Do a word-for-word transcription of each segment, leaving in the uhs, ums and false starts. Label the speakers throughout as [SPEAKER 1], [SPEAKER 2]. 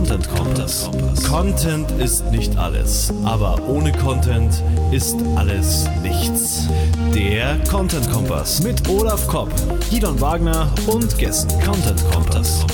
[SPEAKER 1] Content Kompass. Content ist nicht alles, aber ohne Content ist alles nichts. Der Content Kompass mit Olaf Kopp, Gidon Wagner und Gästen. Content Kompass.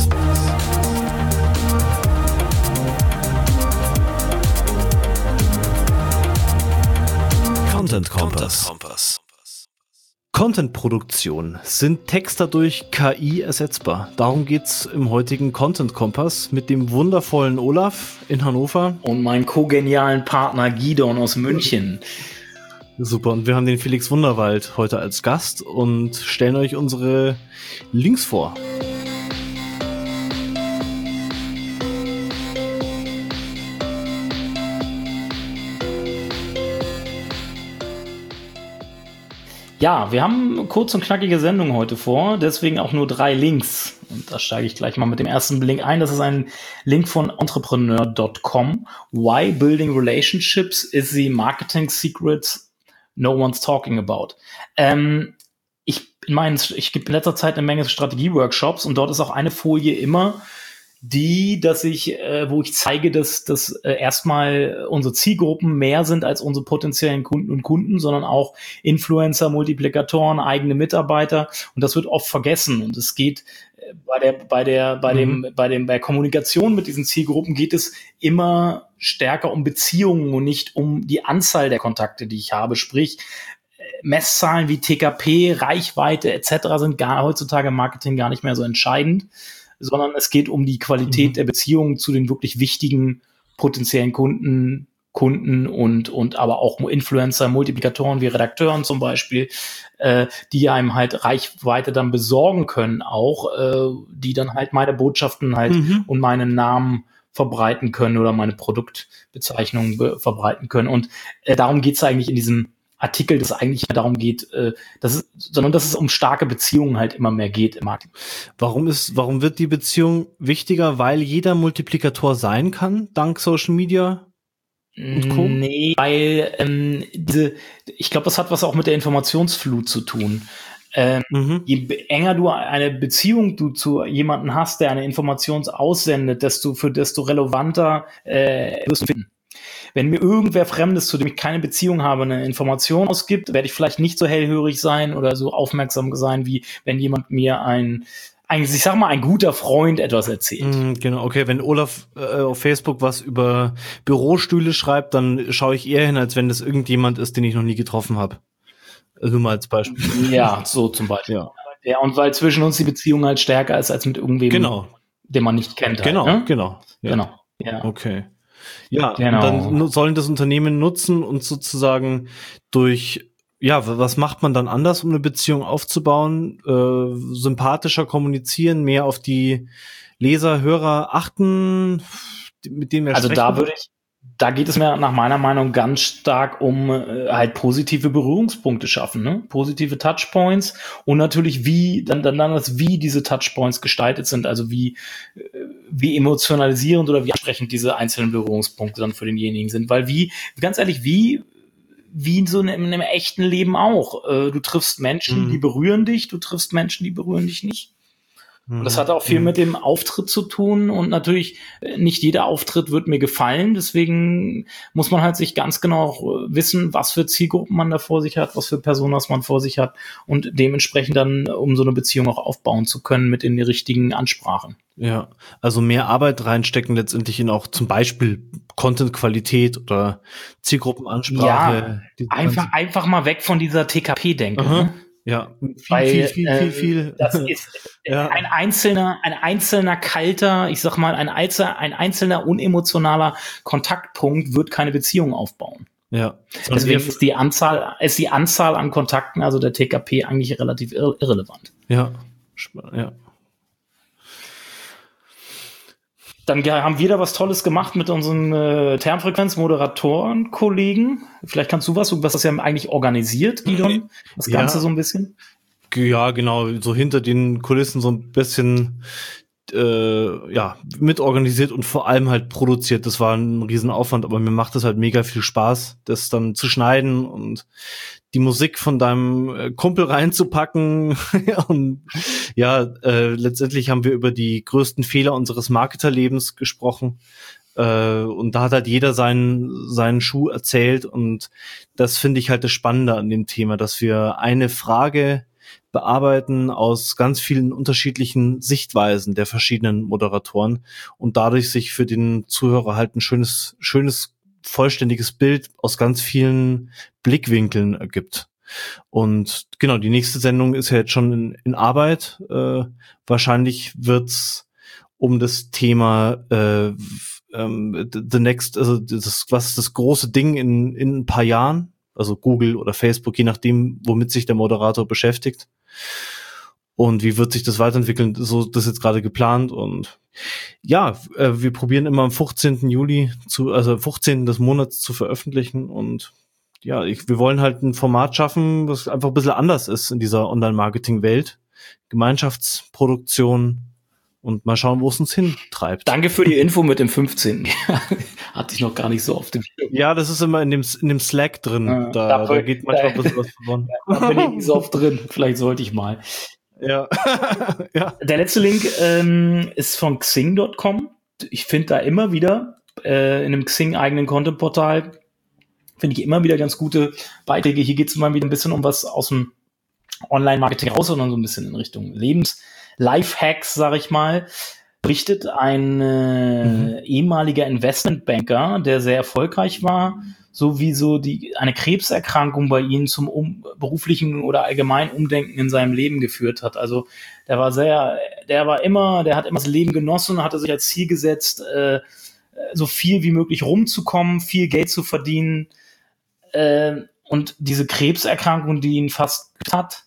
[SPEAKER 1] Content Kompass. Content-Produktion. Sind Texter durch K I ersetzbar? Darum geht's im heutigen Content Kompass mit dem wundervollen Olaf in Hannover.
[SPEAKER 2] Und meinen kogenialen Partner Gidon aus München.
[SPEAKER 1] Super, und wir haben den Felix Wunderwald heute als Gast und stellen euch unsere Links vor.
[SPEAKER 2] Ja, wir haben eine kurz und knackige Sendung heute vor, deswegen auch nur drei Links. Und da steige ich gleich mal mit dem ersten Link ein. Das ist ein Link von entrepreneur Punkt com. Why building relationships is the marketing secrets no one's talking about. Ähm, ich meine, ich gebe in letzter Zeit eine Menge Strategie-Workshops und dort ist auch eine Folie immer die, dass ich, äh, wo ich zeige, dass, dass äh, erstmal unsere Zielgruppen mehr sind als unsere potenziellen Kunden und Kunden, sondern auch Influencer, Multiplikatoren, eigene Mitarbeiter. Und das wird oft vergessen. Und es geht äh, bei der, bei der, bei mhm. dem, bei dem, bei Kommunikation mit diesen Zielgruppen geht es immer stärker um Beziehungen und nicht um die Anzahl der Kontakte, die ich habe. Sprich, Messzahlen wie T K P, Reichweite et cetera sind gar heutzutage im Marketing gar nicht mehr so entscheidend, sondern es geht um die Qualität mhm. der Beziehungen zu den wirklich wichtigen potenziellen Kunden, Kunden und und aber auch Influencer, Multiplikatoren wie Redakteuren zum Beispiel, äh, die einem halt Reichweite dann besorgen können, auch äh, die dann halt meine Botschaften halt mhm. und meinen Namen verbreiten können oder meine Produktbezeichnungen be- verbreiten können. Und äh, darum geht's eigentlich in diesem Artikel, dass es eigentlich darum geht, äh, dass es, sondern dass es um starke Beziehungen halt immer mehr geht im Marketing.
[SPEAKER 1] Warum ist, warum wird die Beziehung wichtiger? Weil jeder Multiplikator sein kann, dank Social Media und Co.?
[SPEAKER 2] Nee, weil ähm, diese, ich glaube, das hat was auch mit der Informationsflut zu tun. Ähm, mhm. Je enger du eine Beziehung du zu jemandem hast, der eine Information aussendet, desto für desto relevanter äh, wirst du finden. Wenn mir irgendwer Fremdes, zu dem ich keine Beziehung habe, eine Information ausgibt, werde ich vielleicht nicht so hellhörig sein oder so aufmerksam sein, wie wenn jemand mir ein, ein ich sag mal, ein guter Freund etwas erzählt.
[SPEAKER 1] Mm, genau, okay, wenn Olaf äh, auf Facebook was über Bürostühle schreibt, dann schaue ich eher hin, als wenn das irgendjemand ist, den ich noch nie getroffen habe. Nur mal als Beispiel.
[SPEAKER 2] Ja, so zum Beispiel. Ja. Ja, und weil zwischen uns die Beziehung halt stärker ist, als mit irgendwem,
[SPEAKER 1] genau.
[SPEAKER 2] den man nicht kennt.
[SPEAKER 1] Genau,
[SPEAKER 2] halt, ne?
[SPEAKER 1] genau. Ja.
[SPEAKER 2] Genau, ja.
[SPEAKER 1] Okay. Ja,
[SPEAKER 2] genau.
[SPEAKER 1] Und dann sollen das Unternehmen nutzen und sozusagen durch, ja, was macht man dann anders, um eine Beziehung aufzubauen? Äh, sympathischer kommunizieren, mehr auf die Leser, Hörer achten, mit denen wir
[SPEAKER 2] also
[SPEAKER 1] sprechen?
[SPEAKER 2] Also da würde ich, da geht es mir nach meiner Meinung ganz stark um äh, halt positive Berührungspunkte schaffen, ne? Positive Touchpoints und natürlich wie, dann, dann, dann das, wie diese Touchpoints gestaltet sind, also wie, äh, wie emotionalisierend oder wie ansprechend diese einzelnen Berührungspunkte dann für denjenigen sind, weil wie, ganz ehrlich, wie, wie in so einem, in einem echten Leben auch. Äh, du triffst Menschen, mhm. die berühren dich, du triffst Menschen, die berühren dich nicht. Und das hat auch viel mit dem Auftritt zu tun und natürlich nicht jeder Auftritt wird mir gefallen, deswegen muss man halt sich ganz genau wissen, was für Zielgruppen man da vor sich hat, was für Personas man vor sich hat und dementsprechend dann, um so eine Beziehung auch aufbauen zu können mit den richtigen Ansprachen.
[SPEAKER 1] Ja, also mehr Arbeit reinstecken letztendlich in auch zum Beispiel Content-Qualität oder Zielgruppenansprache.
[SPEAKER 2] Ja, einfach, einfach mal weg von dieser T K P-Denke. Ne?
[SPEAKER 1] Ja, viel,
[SPEAKER 2] Weil,
[SPEAKER 1] viel, viel,
[SPEAKER 2] äh,
[SPEAKER 1] viel, viel.
[SPEAKER 2] Das ist
[SPEAKER 1] ja.
[SPEAKER 2] ein einzelner, ein einzelner kalter, ich sag mal, ein einzelner, ein einzelner unemotionaler Kontaktpunkt wird keine Beziehung aufbauen.
[SPEAKER 1] Ja.
[SPEAKER 2] Deswegen ist die Anzahl, ist die Anzahl an Kontakten, also der T K P, eigentlich relativ irre- irrelevant.
[SPEAKER 1] Ja, ja.
[SPEAKER 2] Dann haben wir da was Tolles gemacht mit unseren äh, Termfrequenz-Moderatoren-Kollegen. Vielleicht kannst du was, du hast das ja eigentlich organisiert, Gidon, das Ganze ja. so ein bisschen.
[SPEAKER 1] Ja, genau, so hinter den Kulissen so ein bisschen äh, ja, mitorganisiert und vor allem halt produziert. Das war ein Riesenaufwand, aber mir macht es halt mega viel Spaß, das dann zu schneiden und die Musik von deinem äh, Kumpel reinzupacken. Und ja, äh, letztendlich haben wir über die größten Fehler unseres Marketerlebens gesprochen. Äh, und da hat halt jeder seinen, seinen Schuh erzählt. Und das finde ich halt das Spannende an dem Thema, dass wir eine Frage bearbeiten aus ganz vielen unterschiedlichen Sichtweisen der verschiedenen Moderatoren und dadurch sich für den Zuhörer halt ein schönes, schönes, vollständiges Bild aus ganz vielen Blickwinkeln ergibt. Und genau, die nächste Sendung ist ja jetzt schon in, in Arbeit. Äh, wahrscheinlich wird's um das Thema äh, ähm, the next, also das, was ist das große Ding in, in ein paar Jahren? Also Google oder Facebook, je nachdem, womit sich der Moderator beschäftigt. Und wie wird sich das weiterentwickeln? So, das ist jetzt gerade geplant. Und ja, äh, wir probieren immer am fünfzehnten Juli zu, also fünfzehnten des Monats zu veröffentlichen. Und ja, ich, wir wollen halt ein Format schaffen, was einfach ein bisschen anders ist in dieser Online-Marketing-Welt. Gemeinschaftsproduktion. Und mal schauen, wo es uns hintreibt.
[SPEAKER 2] Danke für die Info mit dem fünfzehnten Hatte ich noch gar nicht so auf dem Schirm.
[SPEAKER 1] Ja, das ist immer in dem, in dem Slack drin. Ja, da, da, da geht manchmal ein bisschen was verloren.
[SPEAKER 2] Da bin ich nicht so oft drin. Vielleicht sollte ich mal.
[SPEAKER 1] Ja. Ja.
[SPEAKER 2] Der letzte Link ähm, ist von Xing Punkt com. Ich finde da immer wieder äh, in einem Xing-eigenen Content-Portal finde ich immer wieder ganz gute Beiträge. Hier geht es mal wieder ein bisschen um was aus dem Online-Marketing raus, sondern so ein bisschen in Richtung Lebens- Lifehacks, sag ich mal, berichtet ein äh, mhm. ehemaliger Investmentbanker, der sehr erfolgreich war, so wie so die eine Krebserkrankung bei ihm zum um, beruflichen oder allgemeinen Umdenken in seinem Leben geführt hat. Also der war sehr, der war immer, der hat immer das Leben genossen, hatte sich als Ziel gesetzt, äh, so viel wie möglich rumzukommen, viel Geld zu verdienen. Äh, und diese Krebserkrankung, die ihn fast hat,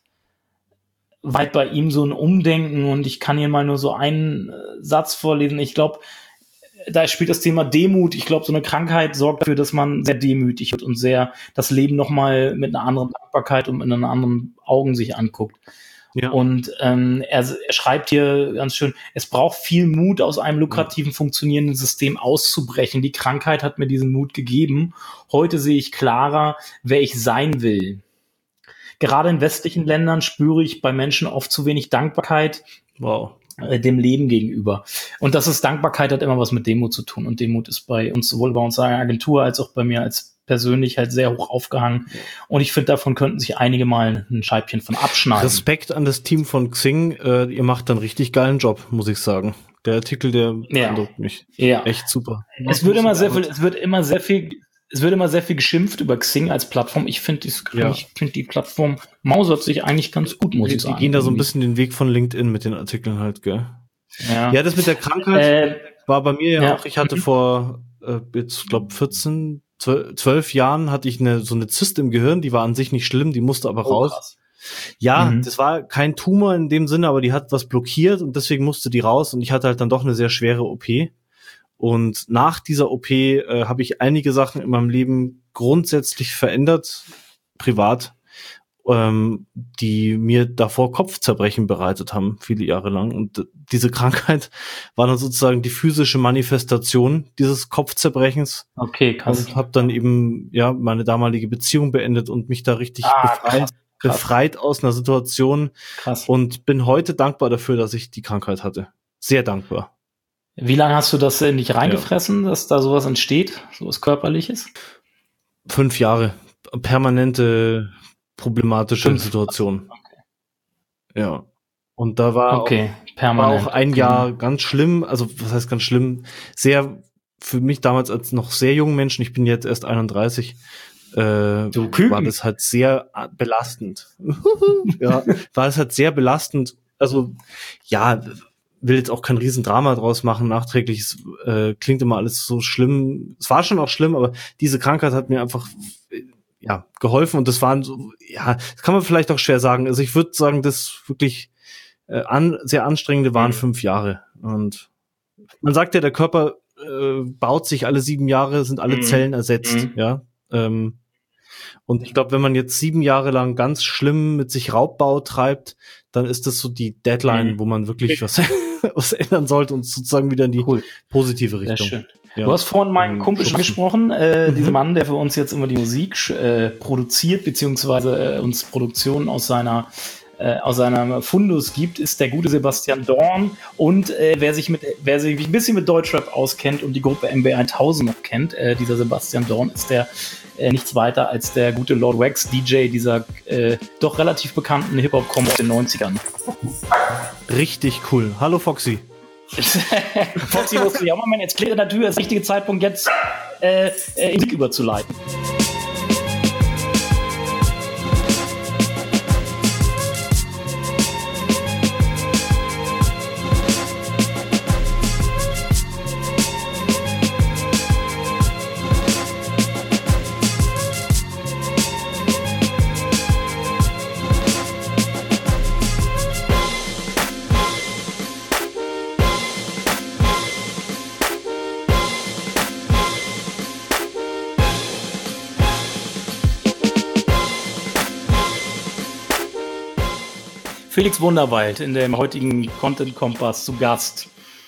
[SPEAKER 2] weit bei ihm so ein Umdenken, und ich kann hier mal nur so einen Satz vorlesen. Ich glaube, da spielt das Thema Demut. Ich glaube, so eine Krankheit sorgt dafür, dass man sehr demütig wird und sehr das Leben nochmal mit einer anderen Dankbarkeit und in einer anderen Augen sich anguckt. Ja. Und ähm, er, er schreibt hier ganz schön, es braucht viel Mut, aus einem lukrativen, funktionierenden System auszubrechen. Die Krankheit hat mir diesen Mut gegeben. Heute sehe ich klarer, wer ich sein will. Gerade in westlichen Ländern spüre ich bei Menschen oft zu wenig Dankbarkeit wow. äh, dem Leben gegenüber. Und das ist Dankbarkeit hat immer was mit Demut zu tun. Und Demut ist bei uns, sowohl bei unserer Agentur als auch bei mir als persönlich halt sehr hoch aufgehangen. Und ich finde, davon könnten sich einige mal ein Scheibchen von abschneiden.
[SPEAKER 1] Respekt an das Team von Xing. Äh, ihr macht dann richtig geilen Job, muss ich sagen. Der Artikel, der beeindruckt
[SPEAKER 2] ja.
[SPEAKER 1] mich.
[SPEAKER 2] Ja.
[SPEAKER 1] Echt super.
[SPEAKER 2] Es wird immer sehr viel, es wird immer sehr viel Es wird immer sehr viel geschimpft über Xing als Plattform. Ich finde ja. ich finde die Plattform mausert sich eigentlich ganz gut, muss
[SPEAKER 1] die,
[SPEAKER 2] ich sagen.
[SPEAKER 1] Die gehen da so ein bisschen den Weg von LinkedIn mit den Artikeln halt, gell? Ja, ja das mit der Krankheit äh, war bei mir ja, ja auch. Ich hatte vor äh, jetzt, glaube vierzehn, zwölf Jahren hatte ich eine so eine Zyste im Gehirn. Die war an sich nicht schlimm, die musste aber oh, raus. Krass. Ja, mhm. das war kein Tumor in dem Sinne, aber die hat was blockiert und deswegen musste die raus. Und ich hatte halt dann doch eine sehr schwere O P. Und nach dieser O P äh, habe ich einige Sachen in meinem Leben grundsätzlich verändert, privat, ähm, die mir davor Kopfzerbrechen bereitet haben, viele Jahre lang. Und diese Krankheit war dann sozusagen die physische Manifestation dieses Kopfzerbrechens.
[SPEAKER 2] Okay, krass.
[SPEAKER 1] Und habe dann eben ja meine damalige Beziehung beendet und mich da richtig ah, befreit, krass, krass. befreit aus einer Situation. Krass. Und bin heute dankbar dafür, dass ich die Krankheit hatte. Sehr dankbar.
[SPEAKER 2] Wie lange hast du das in dich reingefressen, ja. dass da sowas entsteht, sowas Körperliches?
[SPEAKER 1] Fünf Jahre. Permanente problematische Fünf. Situation. Okay. Ja. Und da war,
[SPEAKER 2] okay.
[SPEAKER 1] auch, war auch ein okay. Jahr ganz schlimm, also was heißt ganz schlimm, sehr, für mich damals als noch sehr jungen Menschen, ich bin jetzt erst einunddreißig, äh, war das halt sehr belastend. Ja, war das halt sehr belastend. Also, ja, will jetzt auch kein Riesendrama draus machen, nachträglich, es äh, klingt immer alles so schlimm. Es war schon auch schlimm, aber diese Krankheit hat mir einfach ja geholfen und das waren so, ja, das kann man vielleicht auch schwer sagen. Also ich würde sagen, das wirklich äh, an, sehr anstrengende waren mhm. fünf Jahre. Und man sagt ja, der Körper äh, baut sich alle sieben Jahre, sind alle mhm. Zellen ersetzt, mhm. ja. Ähm, und ich glaube, wenn man jetzt sieben Jahre lang ganz schlimm mit sich Raubbau treibt, dann ist das so die Deadline, mhm. wo man wirklich was was ändern sollte und sozusagen wieder in die cool. positive Richtung.
[SPEAKER 2] Sehr schön. Ja. Du hast vorhin meinen Kumpel schon gesprochen, äh, mhm. diesen Mann, der für uns jetzt immer die Musik äh, produziert, beziehungsweise äh, uns Produktionen aus seiner äh, aus seinem Fundus gibt, ist der gute Sebastian Dorn. Und äh, wer sich mit, wer sich ein bisschen mit Deutschrap auskennt und die Gruppe M B tausend noch kennt, äh, dieser Sebastian Dorn ist der äh, nichts weiter als der gute Lord Wax, D J dieser äh, doch relativ bekannten Hip-Hop-Combo aus den neunzigern.
[SPEAKER 1] Richtig cool. Hallo Foxy.
[SPEAKER 2] Foxy musste sich auch mal meinen, jetzt klärt der Tür, ist der richtige Zeitpunkt, jetzt äh, äh, in Musik überzuleiten. Felix Wunderwald in dem heutigen Content Kompass zu Gast.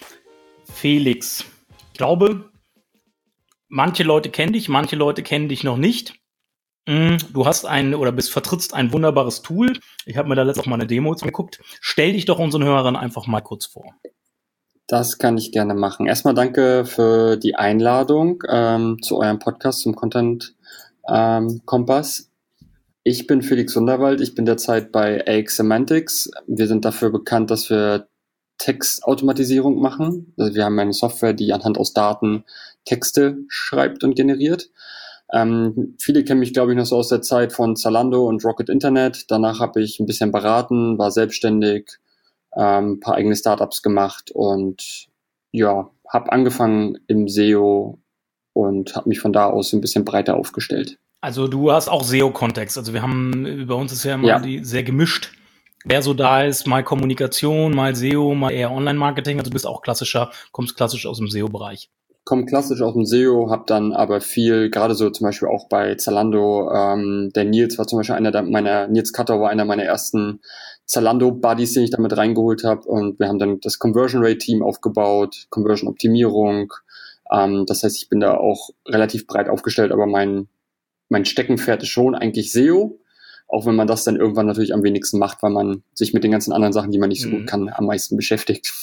[SPEAKER 2] Felix, ich glaube, manche Leute kennen dich, manche Leute kennen dich noch nicht. Du hast ein oder bist vertrittst ein wunderbares Tool. Ich habe mir da letztens auch mal eine Demo geguckt. Stell dich doch unseren Hörern einfach mal kurz vor.
[SPEAKER 3] Das kann ich gerne machen. Erstmal danke für die Einladung ähm, zu eurem Podcast, zum Content ähm, Kompass. Ich bin Felix Wunderwald, ich bin derzeit bei A X Semantics. Wir sind dafür bekannt, dass wir Textautomatisierung machen. Also wir haben eine Software, die anhand aus Daten Texte schreibt und generiert. Ähm, viele kennen mich, glaube ich, noch so aus der Zeit von Zalando und Rocket Internet. Danach habe ich ein bisschen beraten, war selbstständig, ähm, ein paar eigene Startups gemacht und ja, habe angefangen im S E O und habe mich von da aus ein bisschen breiter aufgestellt.
[SPEAKER 2] Also du hast auch S E O-Kontext. Also wir haben, bei uns ist ja immer ja. die sehr gemischt. Wer so da ist, mal Kommunikation, mal S E O, mal eher Online-Marketing. Also du bist auch klassischer, kommst klassisch aus dem S E O-Bereich.
[SPEAKER 3] Ich komme klassisch aus dem S E O, habe dann aber viel, gerade so zum Beispiel auch bei Zalando, ähm, der Nils war zum Beispiel einer der, meiner, Nils Cutter war einer meiner ersten Zalando-Buddies, den ich damit reingeholt habe. Und wir haben dann das Conversion Rate-Team aufgebaut, Conversion-Optimierung. Ähm, das heißt, ich bin da auch relativ breit aufgestellt, aber mein Mein Steckenpferd ist schon eigentlich S E O, auch wenn man das dann irgendwann natürlich am wenigsten macht, weil man sich mit den ganzen anderen Sachen, die man nicht so gut kann, am meisten beschäftigt.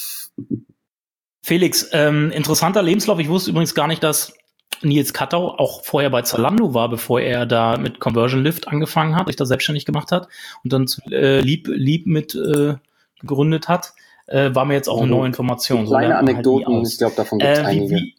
[SPEAKER 2] Felix, ähm, interessanter Lebenslauf. Ich wusste übrigens gar nicht, dass Nils Kattau auch vorher bei Zalando war, bevor er da mit Conversion Lift angefangen hat, sich da selbstständig gemacht hat und dann äh, Lieb, Lieb mit äh, gegründet hat. Äh, war mir jetzt auch eine neue Information.
[SPEAKER 3] So kleine Anekdoten, halt ich glaube, davon gibt es äh, einige. Wie,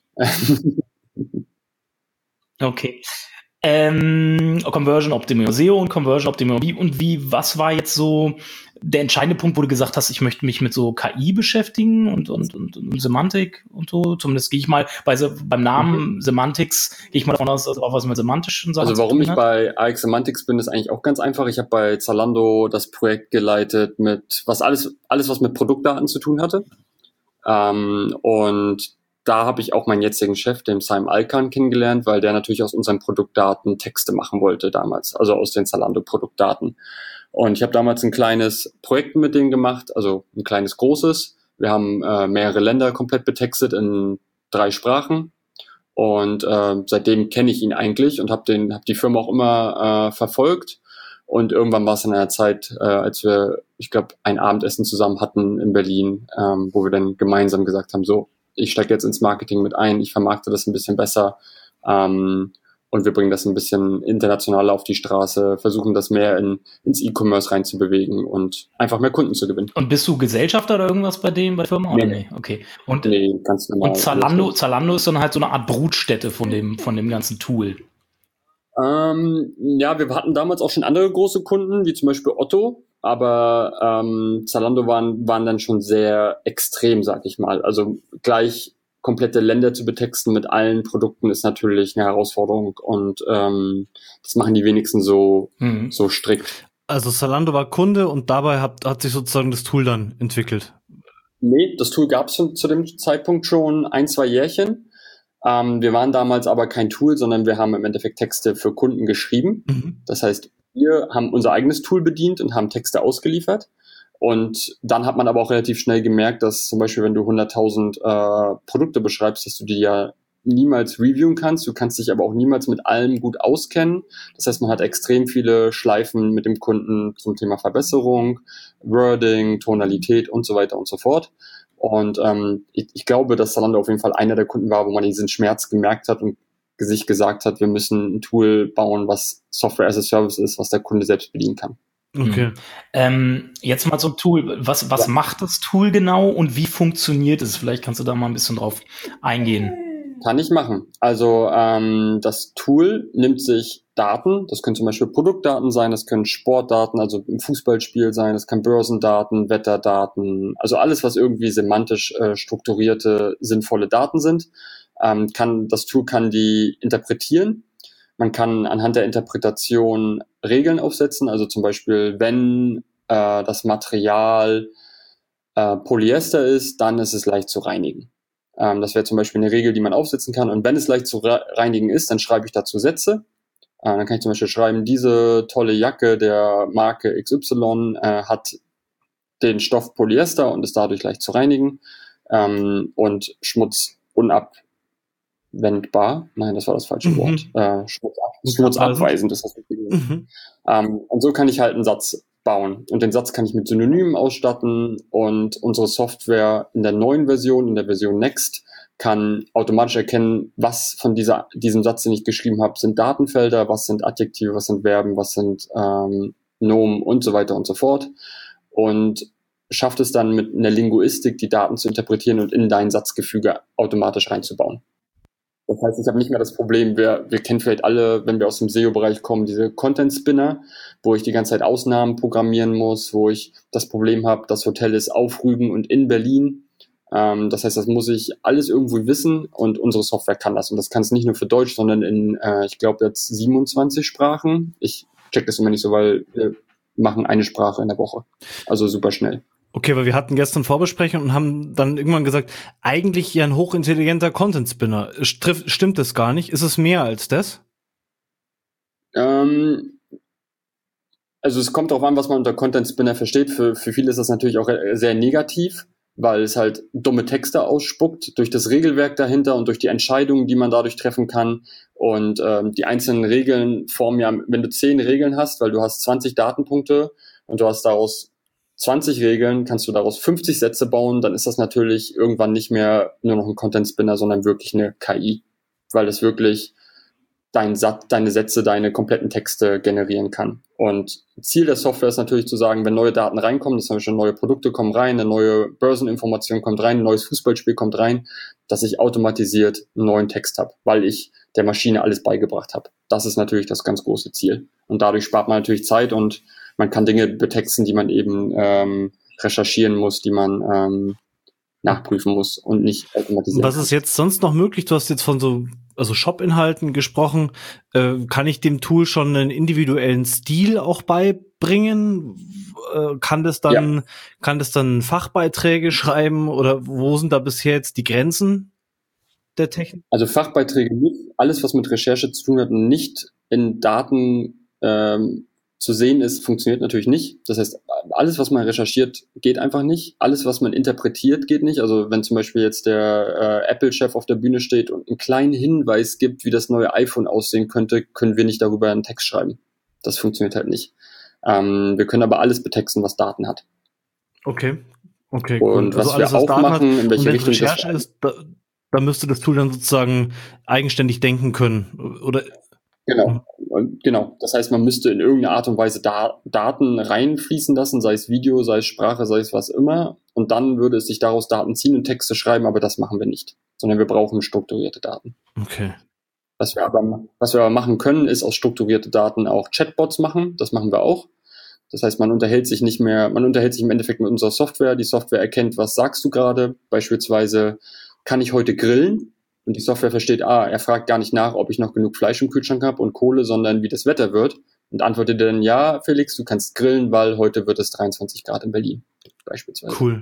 [SPEAKER 2] okay. Ähm, Conversion Optimierung, S E O und Conversion Optimierung. Wie und wie, was war jetzt so der entscheidende Punkt, wo du gesagt hast, ich möchte mich mit so K I beschäftigen und, und, und, und Semantik und so? Zumindest gehe ich mal bei beim Namen mhm. Semantics, gehe ich mal davon aus, dass auch was mit semantischen Sachen
[SPEAKER 3] Also warum ich bei A X Semantics bin, ist eigentlich auch ganz einfach. Ich habe bei Zalando das Projekt geleitet mit, was alles, alles was mit Produktdaten zu tun hatte. Ähm, und Da habe ich auch meinen jetzigen Chef, den Simon Alkan, kennengelernt, weil der natürlich aus unseren Produktdaten Texte machen wollte damals, also aus den Zalando-Produktdaten. Und ich habe damals ein kleines Projekt mit denen gemacht, also ein kleines, großes. Wir haben äh, mehrere Länder komplett betextet in drei Sprachen. Und äh, seitdem kenne ich ihn eigentlich und habe den, hab die Firma auch immer äh, verfolgt. Und irgendwann war es in einer Zeit, äh, als wir, ich glaube, ein Abendessen zusammen hatten in Berlin, ähm, wo wir dann gemeinsam gesagt haben, so, ich steige jetzt ins Marketing mit ein, ich vermarkte das ein bisschen besser ähm, und wir bringen das ein bisschen internationaler auf die Straße, versuchen das mehr in, ins E-Commerce reinzubewegen und einfach mehr Kunden zu gewinnen.
[SPEAKER 2] Und bist du Gesellschafter oder irgendwas bei dem, bei der Firma?
[SPEAKER 3] Nee,
[SPEAKER 2] oder nee? Okay. Und,
[SPEAKER 3] nee, ganz normal.
[SPEAKER 2] Und Zalando, Zalando ist dann halt so eine Art Brutstätte von dem, von dem ganzen Tool.
[SPEAKER 3] Ähm, ja, wir hatten damals auch schon andere große Kunden, wie zum Beispiel Otto. Aber ähm, Zalando waren, waren dann schon sehr extrem, sag ich mal. Also gleich komplette Länder zu betexten mit allen Produkten ist natürlich eine Herausforderung und ähm, das machen die wenigsten so, mhm. so strikt.
[SPEAKER 1] Also Zalando war Kunde und dabei hat, hat sich sozusagen das Tool dann entwickelt?
[SPEAKER 3] Nee, das Tool gab es zu dem Zeitpunkt schon ein, zwei Jährchen. Ähm, wir waren damals aber kein Tool, sondern wir haben im Endeffekt Texte für Kunden geschrieben. Mhm. Das heißt, wir haben unser eigenes Tool bedient und haben Texte ausgeliefert Und dann hat man aber auch relativ schnell gemerkt, dass zum Beispiel, wenn du hunderttausend äh, Produkte beschreibst, dass du die ja niemals reviewen kannst. Du kannst dich aber auch niemals mit allem gut auskennen. Das heißt, man hat extrem viele Schleifen mit dem Kunden zum Thema Verbesserung, Wording, Tonalität und so weiter und so fort. Und ähm, ich, ich glaube, dass Zalando auf jeden Fall einer der Kunden war, wo man diesen Schmerz gemerkt hat und sich gesagt hat, wir müssen ein Tool bauen, was Software as a Service ist, was der Kunde selbst bedienen kann.
[SPEAKER 2] Okay. Mhm. Ähm, jetzt mal zum Tool. Was, was ja. macht das Tool genau und wie funktioniert es? Vielleicht kannst du da mal ein bisschen drauf eingehen.
[SPEAKER 3] Kann ich machen. Also ähm, das Tool nimmt sich Daten, das können zum Beispiel Produktdaten sein, das können Sportdaten, also ein Fußballspiel sein, das kann Börsendaten, Wetterdaten, also alles, was irgendwie semantisch äh, strukturierte, sinnvolle Daten sind, ähm, kann das Tool kann die interpretieren. Man kann anhand der Interpretation Regeln aufsetzen, also zum Beispiel, wenn äh, das Material äh, Polyester ist, dann ist es leicht zu reinigen. Ähm, das wäre zum Beispiel eine Regel, die man aufsetzen kann. Und wenn es leicht zu re- reinigen ist, dann schreibe ich dazu Sätze. Äh, dann kann ich zum Beispiel schreiben, diese tolle Jacke der Marke X Y äh, hat den Stoff Polyester und ist dadurch leicht zu reinigen ähm, und Schmutz unabwendbar. Nein, das war das falsche mhm. Wort. Äh, Schmutz, schmutzabweisend ist das richtige. Mhm. Ähm, und so kann ich halt einen Satz bauen. Und den Satz kann ich mit Synonymen ausstatten und unsere Software in der neuen Version, in der Version Next, kann automatisch erkennen, was von dieser, diesem Satz, den ich geschrieben habe, sind Datenfelder, was sind Adjektive, was sind Verben, was sind ähm, Nomen und so weiter und so fort. Und schafft es dann mit einer Linguistik, die Daten zu interpretieren und in dein Satzgefüge automatisch reinzubauen. Das heißt, ich habe nicht mehr das Problem, wir, wir kennen vielleicht alle, wenn wir aus dem S E O-Bereich kommen, diese Content-Spinner, wo ich die ganze Zeit Ausnahmen programmieren muss, wo ich das Problem habe, das Hotel ist auf Rügen und in Berlin. Ähm, das heißt, das muss ich alles irgendwo wissen und unsere Software kann das. Und das kann es nicht nur für Deutsch, sondern in, äh, ich glaube, jetzt siebenundzwanzig Sprachen. Ich check das immer nicht so, weil wir machen eine Sprache in der Woche. Also super schnell.
[SPEAKER 1] Okay, weil wir hatten gestern Vorbesprechung und haben dann irgendwann gesagt, eigentlich ja ein hochintelligenter Content-Spinner. Stimmt das gar nicht? Ist es mehr als das?
[SPEAKER 3] Ähm, also es kommt darauf an, was man unter Content-Spinner versteht. Für, für viele ist das natürlich auch sehr negativ, weil es halt dumme Texte ausspuckt durch das Regelwerk dahinter und durch die Entscheidungen, die man dadurch treffen kann. Und ähm, die einzelnen Regeln formen ja, wenn du zehn Regeln hast, weil du hast zwanzig Datenpunkte und du hast daraus zwanzig Regeln, kannst du daraus fünfzig Sätze bauen, dann ist das natürlich irgendwann nicht mehr nur noch ein Content-Spinner, sondern wirklich eine K I, weil es wirklich dein Satz, deine Sätze, deine kompletten Texte generieren kann. Und Ziel der Software ist natürlich zu sagen, wenn neue Daten reinkommen, das heißt schon neue Produkte kommen rein, eine neue Börseninformation kommt rein, ein neues Fußballspiel kommt rein, dass ich automatisiert einen neuen Text habe, weil ich der Maschine alles beigebracht habe. Das ist natürlich das ganz große Ziel. Und dadurch spart man natürlich Zeit und man kann Dinge betexten, die man eben ähm, recherchieren muss, die man ähm, nachprüfen muss und nicht automatisieren.
[SPEAKER 1] Was ist jetzt sonst noch möglich? Du hast jetzt von so also Shop-Inhalten gesprochen. Äh, kann ich dem Tool schon einen individuellen Stil auch beibringen? Äh, kann das dann ja. kann das dann Fachbeiträge schreiben oder wo sind da bisher jetzt die Grenzen der Technik?
[SPEAKER 3] Also Fachbeiträge nicht. Alles, was mit Recherche zu tun hat und nicht in Daten ähm, zu sehen ist, funktioniert natürlich nicht. Das heißt, alles, was man recherchiert, geht einfach nicht. Alles, was man interpretiert, geht nicht. Also wenn zum Beispiel jetzt der äh, Apple-Chef auf der Bühne steht und einen kleinen Hinweis gibt, wie das neue iPhone aussehen könnte, können wir nicht darüber einen Text schreiben. Das funktioniert halt nicht. Ähm, wir können aber alles betexten, was Daten hat.
[SPEAKER 1] Okay, okay.
[SPEAKER 3] Und cool. was also alles, wir was auch machen, hat, in welche Richtung
[SPEAKER 1] Recherche das ist, da, da müsste das Tool dann sozusagen eigenständig denken können, oder?
[SPEAKER 3] Genau, genau. Das heißt, man müsste in irgendeiner Art und Weise da- Daten reinfließen lassen, sei es Video, sei es Sprache, sei es was immer. Und dann würde es sich daraus Daten ziehen und Texte schreiben, aber das machen wir nicht. Sondern wir brauchen strukturierte Daten.
[SPEAKER 1] Okay.
[SPEAKER 3] Was wir aber, was wir aber machen können, ist aus strukturierte Daten auch Chatbots machen. Das machen wir auch. Das heißt, man unterhält sich nicht mehr, man unterhält sich im Endeffekt mit unserer Software. Die Software erkennt, was sagst du gerade. Beispielsweise, kann ich heute grillen? Und die Software versteht, ah, er fragt gar nicht nach, ob ich noch genug Fleisch im Kühlschrank habe und Kohle, sondern wie das Wetter wird. Und antwortet dann, ja, Felix, du kannst grillen, weil heute wird es dreiundzwanzig Grad in Berlin. Beispielsweise.
[SPEAKER 1] Cool.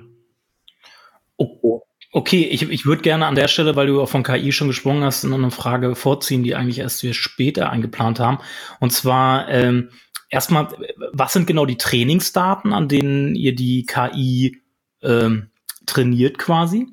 [SPEAKER 2] Oh, okay, ich, ich würde gerne an der Stelle, weil du auch von K I schon gesprochen hast, noch eine Frage vorziehen, die eigentlich erst wir später eingeplant haben. Und zwar, ähm, erstmal, was sind genau die Trainingsdaten, an denen ihr die K I ähm, trainiert quasi?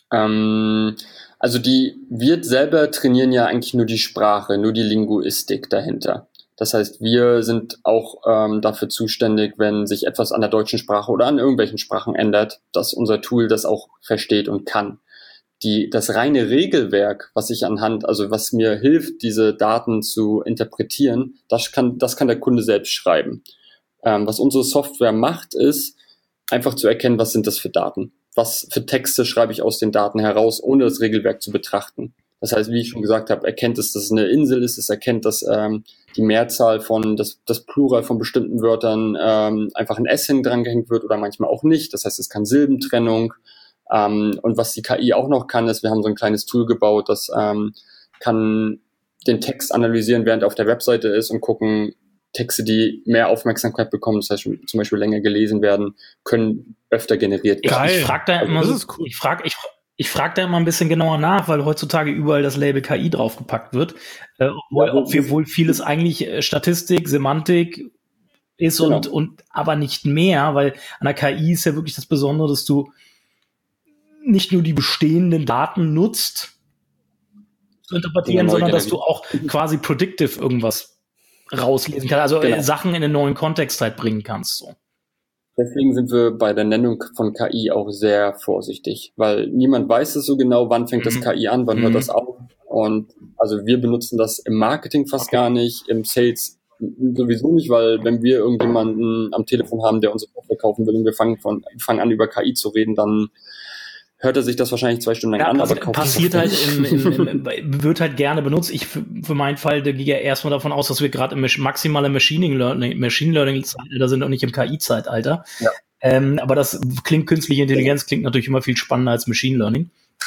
[SPEAKER 3] Ähm, also die, wir selber trainieren ja eigentlich nur die Sprache, nur die Linguistik dahinter. Das heißt, wir sind auch ähm, dafür zuständig, wenn sich etwas an der deutschen Sprache oder an irgendwelchen Sprachen ändert, dass unser Tool das auch versteht und kann. Die, das reine Regelwerk, was ich anhand, also was mir hilft, diese Daten zu interpretieren, das kann, das kann der Kunde selbst schreiben. Ähm, was unsere Software macht, ist einfach zu erkennen, was sind das für Daten. Was für Texte schreibe ich aus den Daten heraus, ohne das Regelwerk zu betrachten. Das heißt, wie ich schon gesagt habe, erkennt es, dass es eine Insel ist, es erkennt, dass ähm, die Mehrzahl von, das, das Plural von bestimmten Wörtern ähm, einfach ein S hin dran gehängt wird oder manchmal auch nicht. Das heißt, es kann Silbentrennung. Ähm, und was die K I auch noch kann, ist, wir haben so ein kleines Tool gebaut, das ähm, kann den Text analysieren, während er auf der Webseite ist und gucken, Texte, die mehr Aufmerksamkeit bekommen, das heißt zum Beispiel länger gelesen werden, können öfter generiert werden.
[SPEAKER 2] Ich, ich frage da immer
[SPEAKER 1] also,
[SPEAKER 2] so, cool. ich frage ich, ich frag da immer ein bisschen genauer nach, weil heutzutage überall das Label K I draufgepackt wird, äh, obwohl,
[SPEAKER 3] ja,
[SPEAKER 2] obwohl vieles eigentlich Statistik, Semantik ist genau. und, und aber nicht mehr, weil an der K I ist ja wirklich das Besondere, dass du nicht nur die bestehenden Daten nutzt, zu interpretieren, genau, sondern dass du auch quasi predictive irgendwas rauslesen kannst, also genau. Sachen in einen neuen Kontext halt bringen kannst. So.
[SPEAKER 3] Deswegen sind wir bei der Nennung von K I auch sehr vorsichtig, weil niemand weiß es so genau, wann fängt mhm. das K I an, wann mhm. hört das auf. Und also wir benutzen das im Marketing fast okay. gar nicht, im Sales sowieso nicht, weil wenn wir irgendjemanden am Telefon haben, der unsere Software kaufen will und wir fangen, von, fangen an über K I zu reden, dann hört er sich das wahrscheinlich zwei Stunden lang ja, an.
[SPEAKER 2] Aber passiert halt, im, im, im, wird halt gerne benutzt. Ich für, für meinen Fall, da gehe ja erstmal davon aus, dass wir gerade im maximale Machine Learning, Machine Learning Zeitalter sind und nicht im K I-Zeitalter. Ja. Ähm, aber das klingt, künstliche Intelligenz klingt natürlich immer viel spannender als Machine Learning.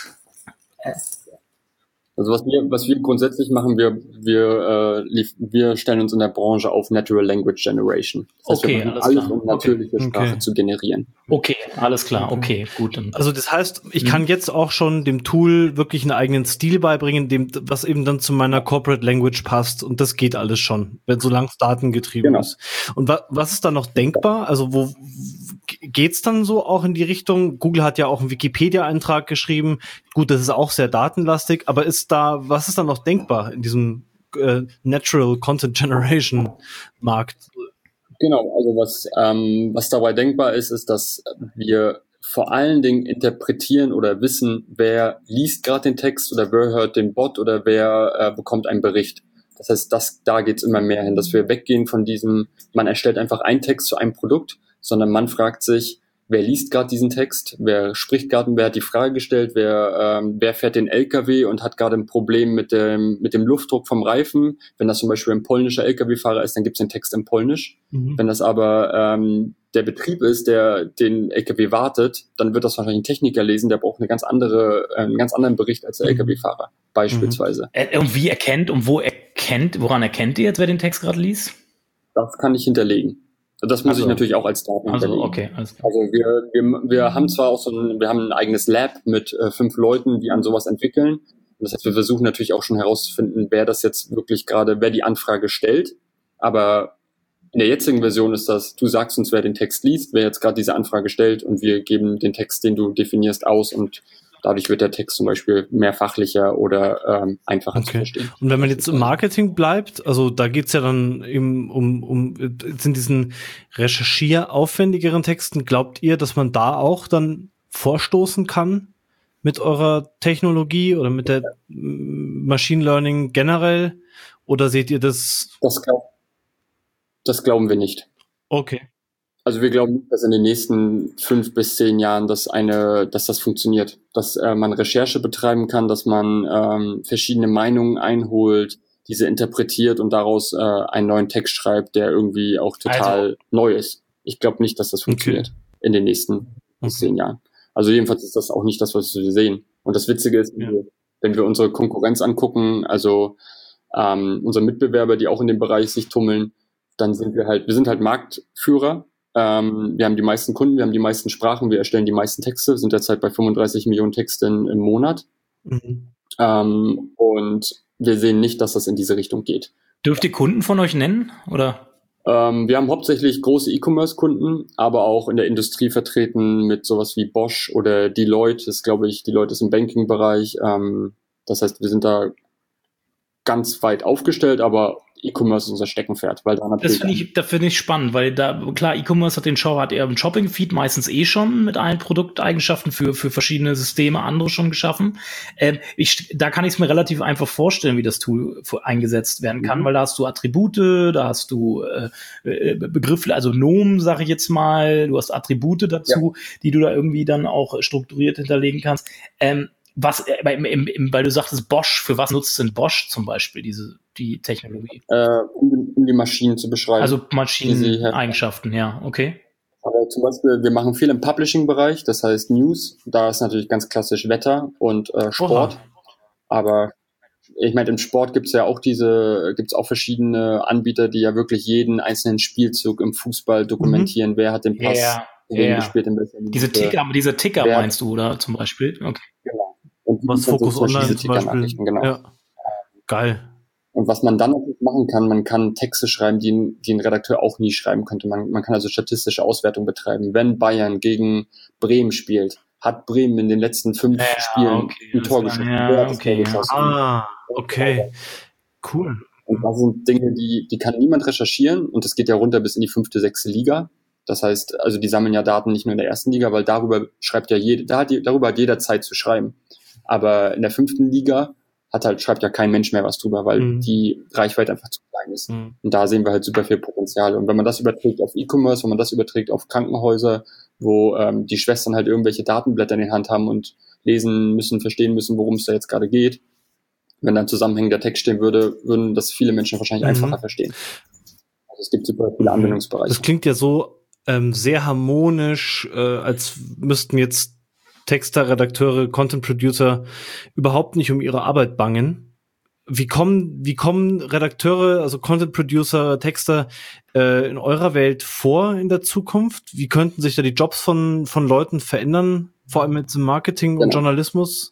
[SPEAKER 3] Also was wir, was wir grundsätzlich machen, wir, wir, äh, wir stellen uns in der Branche auf Natural Language Generation. Das heißt,
[SPEAKER 2] okay,
[SPEAKER 3] wir machen
[SPEAKER 2] alles
[SPEAKER 3] alles,
[SPEAKER 2] klar.
[SPEAKER 3] um natürliche
[SPEAKER 1] okay.
[SPEAKER 3] Sprache
[SPEAKER 1] okay.
[SPEAKER 3] zu generieren.
[SPEAKER 2] Okay, alles klar, okay, gut.
[SPEAKER 1] Also das heißt, ich mhm. kann jetzt auch schon dem Tool wirklich einen eigenen Stil beibringen, dem, was eben dann zu meiner Corporate Language passt, und das geht alles schon, wenn solange es datengetrieben genau. ist. Und wa- was ist da noch denkbar? Also wo geht's dann so auch in die Richtung? Google hat ja auch einen Wikipedia-Eintrag geschrieben. Gut, das ist auch sehr datenlastig, aber ist da, was ist da noch denkbar in diesem äh, Natural Content Generation Markt?
[SPEAKER 3] Genau, also was, ähm, was dabei denkbar ist, ist, dass wir vor allen Dingen interpretieren oder wissen, wer liest gerade den Text oder wer hört den Bot oder wer äh, bekommt einen Bericht. Das heißt, das, da geht's immer mehr hin, dass wir weggehen von diesem, man erstellt einfach einen Text zu einem Produkt, sondern man fragt sich, wer liest gerade diesen Text, wer spricht gerade, wer hat die Frage gestellt, wer ähm, wer fährt den L K W und hat gerade ein Problem mit dem mit dem Luftdruck vom Reifen. Wenn das zum Beispiel ein polnischer L K W-Fahrer ist, dann gibt es den Text in Polnisch. Mhm. Wenn das aber ähm, der Betrieb ist, der den L K W wartet, dann wird das wahrscheinlich ein Techniker lesen, der braucht eine ganz andere, äh, einen ganz anderen Bericht als der mhm. L K W-Fahrer, beispielsweise.
[SPEAKER 2] Mhm. Und wie erkennt, und wo erkennt, woran erkennt ihr jetzt, wer den Text gerade liest?
[SPEAKER 3] Das kann ich hinterlegen. Das muss also, ich natürlich auch als Daten
[SPEAKER 2] also,
[SPEAKER 3] hinterlegen.
[SPEAKER 2] Okay, alles klar.
[SPEAKER 3] Also wir, wir, wir haben zwar auch so ein, wir haben ein eigenes Lab mit äh, fünf Leuten, die an sowas entwickeln. Das heißt, wir versuchen natürlich auch schon herauszufinden, wer das jetzt wirklich gerade, wer die Anfrage stellt. Aber in der jetzigen Version ist das, du sagst uns, wer den Text liest, wer jetzt gerade diese Anfrage stellt, und wir geben den Text, den du definierst, aus, und dadurch wird der Text zum Beispiel mehr fachlicher oder ähm, einfacher okay. zu verstehen.
[SPEAKER 1] Und wenn man jetzt im Marketing bleibt, also da geht's ja dann eben um, um in diesen recherchieraufwendigeren Texten, glaubt ihr, dass man da auch dann vorstoßen kann mit eurer Technologie oder mit der Machine Learning generell? Oder seht ihr das?
[SPEAKER 3] Das, glaub, das glauben wir nicht.
[SPEAKER 1] Okay.
[SPEAKER 3] Also wir glauben nicht, dass in den nächsten fünf bis zehn Jahren das eine, dass das funktioniert, dass äh, man Recherche betreiben kann, dass man ähm, verschiedene Meinungen einholt, diese interpretiert und daraus äh, einen neuen Text schreibt, der irgendwie auch total also, neu ist. Ich glaube nicht, dass das funktioniert okay. in den nächsten okay. bis zehn Jahren. Also jedenfalls ist das auch nicht das, was wir sehen. Und das Witzige ist, ja. wenn wir unsere Konkurrenz angucken, also ähm, unsere Mitbewerber, die auch in dem Bereich sich tummeln, dann sind wir halt, wir sind halt Marktführer. Ähm, wir haben die meisten Kunden, wir haben die meisten Sprachen, wir erstellen die meisten Texte, sind derzeit bei fünfunddreißig Millionen Texten im Monat. Mhm. Ähm, und wir sehen nicht, dass das in diese Richtung geht.
[SPEAKER 2] Dürft ihr Kunden von euch nennen, oder?
[SPEAKER 3] Ähm, wir haben hauptsächlich große E-Commerce-Kunden, aber auch in der Industrie vertreten mit sowas wie Bosch oder Deloitte. Das ist, glaube ich, Deloitte ist im Banking-Bereich. Ähm, das heißt, wir sind da ganz weit aufgestellt, aber E-Commerce ist unser Steckenpferd, weil da
[SPEAKER 2] Das finde ich, da finde ich spannend, weil da, klar, E-Commerce hat den Shop, hat eher einen Shopping-Feed meistens eh schon mit allen Produkteigenschaften für, für verschiedene Systeme, andere schon geschaffen. Ähm, ich, da kann ich es mir relativ einfach vorstellen, wie das Tool eingesetzt werden kann, mhm. weil da hast du Attribute, da hast du äh, Begriffe, also Nomen, sage ich jetzt mal, du hast Attribute dazu, ja. die du da irgendwie dann auch strukturiert hinterlegen kannst. Ähm, Was, äh, im, im, im, weil du sagtest Bosch, für was nutzt denn Bosch zum Beispiel diese, die Technologie?
[SPEAKER 3] Äh, um, um die Maschinen zu beschreiben.
[SPEAKER 2] Also Maschineneigenschaften, ja, okay.
[SPEAKER 3] Aber zum Beispiel, wir machen viel im Publishing-Bereich, das heißt News, da ist natürlich ganz klassisch Wetter und äh, Sport. Oha. Aber ich meine, im Sport gibt's ja auch diese, gibt's auch verschiedene Anbieter, die ja wirklich jeden einzelnen Spielzug im Fußball dokumentieren, mhm. wer hat den Pass,
[SPEAKER 2] yeah,
[SPEAKER 3] wen
[SPEAKER 2] yeah.
[SPEAKER 3] gespielt, in welcher
[SPEAKER 2] Diese Ticker, diese Ticker meinst du, oder zum Beispiel? Okay.
[SPEAKER 3] Genau. Und
[SPEAKER 1] was Fokus Online zum Beispiel.
[SPEAKER 3] Genau.
[SPEAKER 1] Ja. Geil.
[SPEAKER 3] Und was man dann natürlich machen kann, man kann Texte schreiben, die ein, die ein Redakteur auch nie schreiben könnte. Man, man kann also statistische Auswertung betreiben. Wenn Bayern gegen Bremen spielt, hat Bremen in den letzten fünf ja, Spielen
[SPEAKER 2] okay,
[SPEAKER 3] ein Tor geschossen.
[SPEAKER 2] Ja, okay, ja.
[SPEAKER 1] Ah, okay. Cool.
[SPEAKER 3] Und das sind Dinge, die, die kann niemand recherchieren. Und das geht ja runter bis in die fünfte, sechste Liga. Das heißt, also die sammeln ja Daten nicht nur in der ersten Liga, weil darüber schreibt ja jede, da hat die, darüber hat jeder Zeit zu schreiben. Aber in der fünften Liga hat halt, schreibt ja kein Mensch mehr was drüber, weil mhm. die Reichweite einfach zu klein ist. Mhm. Und da sehen wir halt super viel Potenzial. Und wenn man das überträgt auf E-Commerce, wenn man das überträgt auf Krankenhäuser, wo ähm, die Schwestern halt irgendwelche Datenblätter in der Hand haben und lesen müssen, verstehen müssen, worum es da jetzt gerade geht, wenn dann zusammenhängender Text stehen würde, würden das viele Menschen wahrscheinlich mhm. einfacher verstehen. Also es gibt super viele Anwendungsbereiche.
[SPEAKER 1] Das klingt ja so ähm, sehr harmonisch, äh, als müssten jetzt Texter, Redakteure, Content Producer überhaupt nicht um ihre Arbeit bangen. Wie kommen, wie kommen Redakteure, also Content Producer, Texter äh, in eurer Welt vor in der Zukunft? Wie könnten sich da die Jobs von von Leuten verändern, vor allem jetzt im Marketing und genau. Journalismus?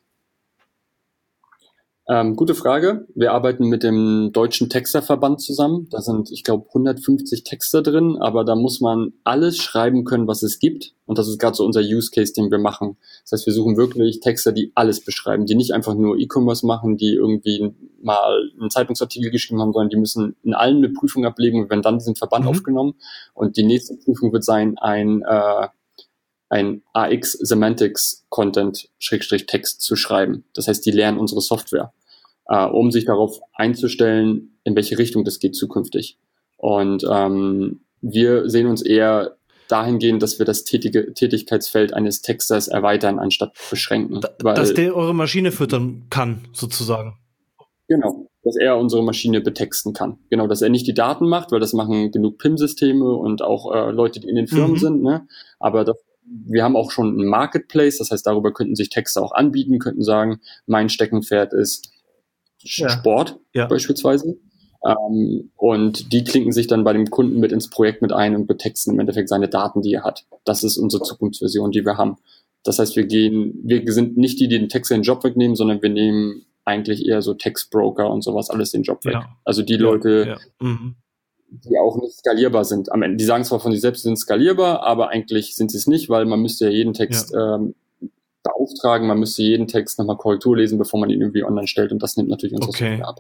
[SPEAKER 3] Ähm, gute Frage. Wir arbeiten mit dem Deutschen Texterverband zusammen. Da sind, ich glaube, hundertfünfzig Texter drin, aber da muss man alles schreiben können, was es gibt. Und das ist gerade so unser Use Case, den wir machen. Das heißt, wir suchen wirklich Texter, die alles beschreiben, die nicht einfach nur E-Commerce machen, die irgendwie mal einen Zeitungsartikel geschrieben haben, sondern die müssen in allen eine Prüfung ablegen und werden dann diesen Verband mhm. aufgenommen. Und die nächste Prüfung wird sein, ein äh, ein A X Semantics Content Schrägstrich Text zu schreiben. Das heißt, die lernen unsere Software, äh, um sich darauf einzustellen, in welche Richtung das geht zukünftig. Und ähm, wir sehen uns eher dahingehend, dass wir das tätige Tätigkeitsfeld eines Texters erweitern, anstatt beschränken.
[SPEAKER 1] Da, weil, dass der eure Maschine füttern kann, sozusagen.
[SPEAKER 3] Genau, dass er unsere Maschine betexten kann. Genau, dass er nicht die Daten macht, weil das machen genug P I M-Systeme und auch äh, Leute, die in den Firmen mhm. sind, ne? Aber das wir haben auch schon einen Marketplace, das heißt, darüber könnten sich Texte auch anbieten, könnten sagen, mein Steckenpferd ist ja. Sport ja. beispielsweise. Ähm, und die klinken sich dann bei dem Kunden mit ins Projekt mit ein und betexten im Endeffekt seine Daten, die er hat. Das ist unsere Zukunftsversion, die wir haben. Das heißt, wir gehen, wir sind nicht die, die den Texter den Job wegnehmen, sondern wir nehmen eigentlich eher so Textbroker und sowas alles den Job weg. Ja. Also die ja. Leute, ja. Mhm. die auch nicht skalierbar sind am Ende. Die sagen zwar von sich selbst, sie sind skalierbar, aber eigentlich sind sie es nicht, weil man müsste ja jeden Text ja. ähm, beauftragen, man müsste jeden Text nochmal Korrektur lesen, bevor man ihn irgendwie online stellt und das nimmt natürlich unsere
[SPEAKER 1] okay.
[SPEAKER 3] Software ab.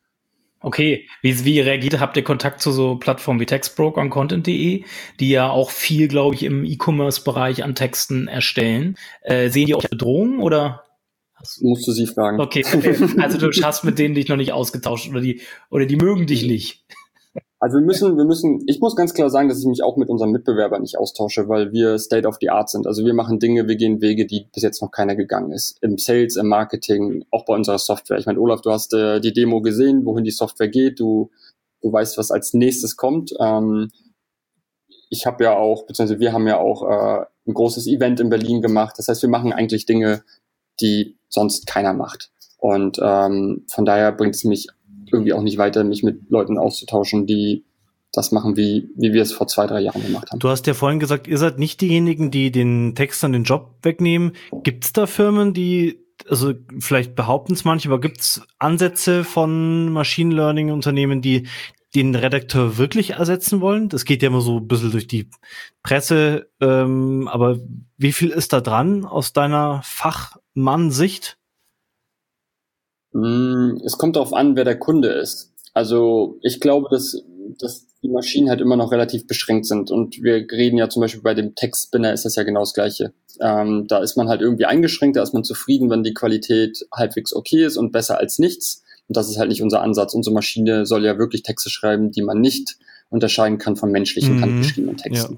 [SPEAKER 2] Okay, wie, wie reagiert, habt ihr Kontakt zu so Plattformen wie Textbroker und Content punkt de, die ja auch viel, glaube ich, im E-Commerce-Bereich an Texten erstellen? Äh, sehen die auch Bedrohungen oder?
[SPEAKER 3] Musst du sie fragen.
[SPEAKER 2] Okay, okay. Also du hast mit denen dich noch nicht ausgetauscht oder die, oder die mögen dich nicht.
[SPEAKER 3] Also wir müssen, wir müssen, ich muss ganz klar sagen, dass ich mich auch mit unseren Mitbewerbern nicht austausche, weil wir State of the Art sind. Also wir machen Dinge, wir gehen Wege, die bis jetzt noch keiner gegangen ist. Im Sales, im Marketing, auch bei unserer Software. Ich meine, Olaf, du hast äh, die Demo gesehen, wohin die Software geht. Du, du weißt, was als nächstes kommt. Ähm, ich habe ja auch, beziehungsweise wir haben ja auch äh, ein großes Event in Berlin gemacht. Das heißt, wir machen eigentlich Dinge, die sonst keiner macht. Und ähm, von daher bringt es mich irgendwie auch nicht weiter, mich mit Leuten auszutauschen, die das machen, wie wie wir es vor zwei, drei Jahren gemacht haben.
[SPEAKER 1] Du hast ja vorhin gesagt, ihr seid nicht diejenigen, die den Textern den Job wegnehmen. Gibt es da Firmen, die, also vielleicht behaupten es manche, aber gibt es Ansätze von Machine Learning Unternehmen, die den Redakteur wirklich ersetzen wollen? Das geht ja immer so ein bisschen durch die Presse, ähm, aber wie viel ist da dran aus deiner Fachmann-Sicht?
[SPEAKER 3] Es kommt darauf an, wer der Kunde ist. Also ich glaube, dass, dass die Maschinen halt immer noch relativ beschränkt sind. Und wir reden ja zum Beispiel bei dem Textspinner ist das ja genau das Gleiche. Ähm, da ist man halt irgendwie eingeschränkt, da ist man zufrieden, wenn die Qualität halbwegs okay ist und besser als nichts. Und das ist halt nicht unser Ansatz. Unsere Maschine soll ja wirklich Texte schreiben, die man nicht unterscheiden kann von menschlichen,
[SPEAKER 1] mhm.
[SPEAKER 3] handgeschriebenen Texten.
[SPEAKER 1] Ja.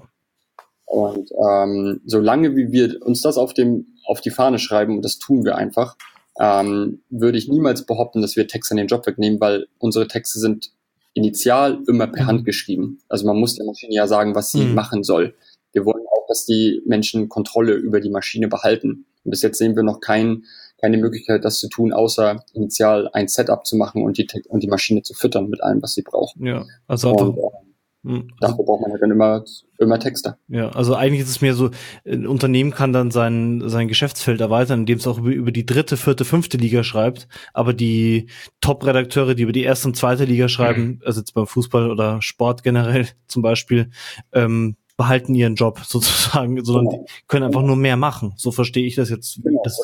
[SPEAKER 3] Und ähm, solange wie wir uns das auf dem auf die Fahne schreiben, und das tun wir einfach, ähm, würde ich niemals behaupten, dass wir Texte den Job wegnehmen, weil unsere Texte sind initial immer per
[SPEAKER 1] mhm.
[SPEAKER 3] Hand geschrieben. Also man muss der Maschine ja sagen, was sie
[SPEAKER 1] mhm.
[SPEAKER 3] machen soll. Wir wollen auch, dass die Menschen Kontrolle über die Maschine behalten. Und bis jetzt sehen wir noch kein, keine Möglichkeit, das zu tun, außer initial ein Setup zu machen und die, und die Maschine zu füttern mit allem, was sie braucht.
[SPEAKER 1] Ja, also einfach,
[SPEAKER 3] und, äh, Dafür braucht man ja dann immer, immer Texte.
[SPEAKER 1] Ja, also eigentlich ist es mehr so, ein Unternehmen kann dann sein, sein Geschäftsfeld erweitern, indem es auch über, über die dritte, vierte, fünfte Liga schreibt, aber die Top-Redakteure, die über die erste und zweite Liga schreiben, mhm. also jetzt beim Fußball oder Sport generell zum Beispiel, ähm, behalten ihren Job sozusagen, sondern genau. die können einfach nur mehr machen. So verstehe ich das jetzt.
[SPEAKER 3] Genau.
[SPEAKER 1] Das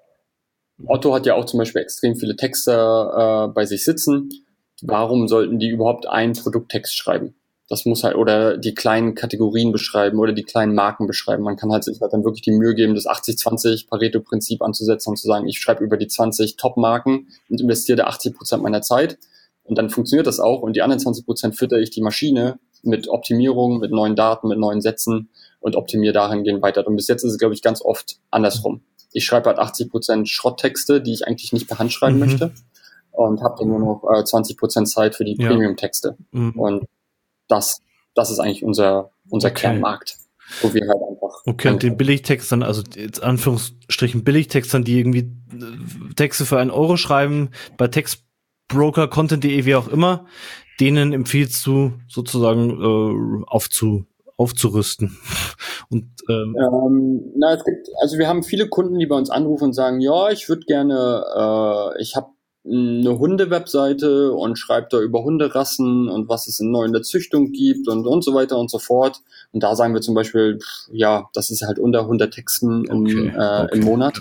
[SPEAKER 3] Otto hat ja auch zum Beispiel extrem viele Texte äh, bei sich sitzen. Warum sollten die überhaupt einen Produkttext schreiben? Das muss halt, oder die kleinen Kategorien beschreiben oder die kleinen Marken beschreiben. Man kann halt sich halt dann wirklich die Mühe geben, das achtzig zwanzig Pareto-Prinzip anzusetzen und zu sagen, ich schreibe über die zwanzig Top-Marken und investiere da achtzig Prozent meiner Zeit. Und dann funktioniert das auch. Und die anderen zwanzig Prozent fütter ich die Maschine mit Optimierung, mit neuen Daten, mit neuen Sätzen und optimiere dahingehend weiter. Und bis jetzt ist es, glaube ich, ganz oft andersrum. Ich schreibe halt achtzig Prozent Schrotttexte, die ich eigentlich nicht per Hand schreiben mhm. möchte. Und habe dann nur noch äh, zwanzig Prozent Zeit für die ja. Premium-Texte. Mhm. Und Das, das ist eigentlich unser, unser
[SPEAKER 1] okay.
[SPEAKER 3] Kernmarkt, wo wir halt einfach.
[SPEAKER 1] Okay, und den Billigtextern, also jetzt Anführungsstrichen Billigtextern, die irgendwie Texte für einen Euro schreiben, bei Textbroker, Content punkt de, wie auch immer, denen empfiehlst du sozusagen äh, aufzu, aufzurüsten. Und, ähm,
[SPEAKER 3] ähm, na, es gibt, also wir haben viele Kunden, die bei uns anrufen und sagen, ja, ich würde gerne, äh, ich habe eine Hunde-Webseite und schreibt da über Hunderassen und was es in neu in der Züchtung gibt und und so weiter und so fort. Und da sagen wir zum Beispiel, ja, das ist halt unter hundert Texten im,
[SPEAKER 1] okay,
[SPEAKER 3] äh,
[SPEAKER 1] okay.
[SPEAKER 3] im Monat.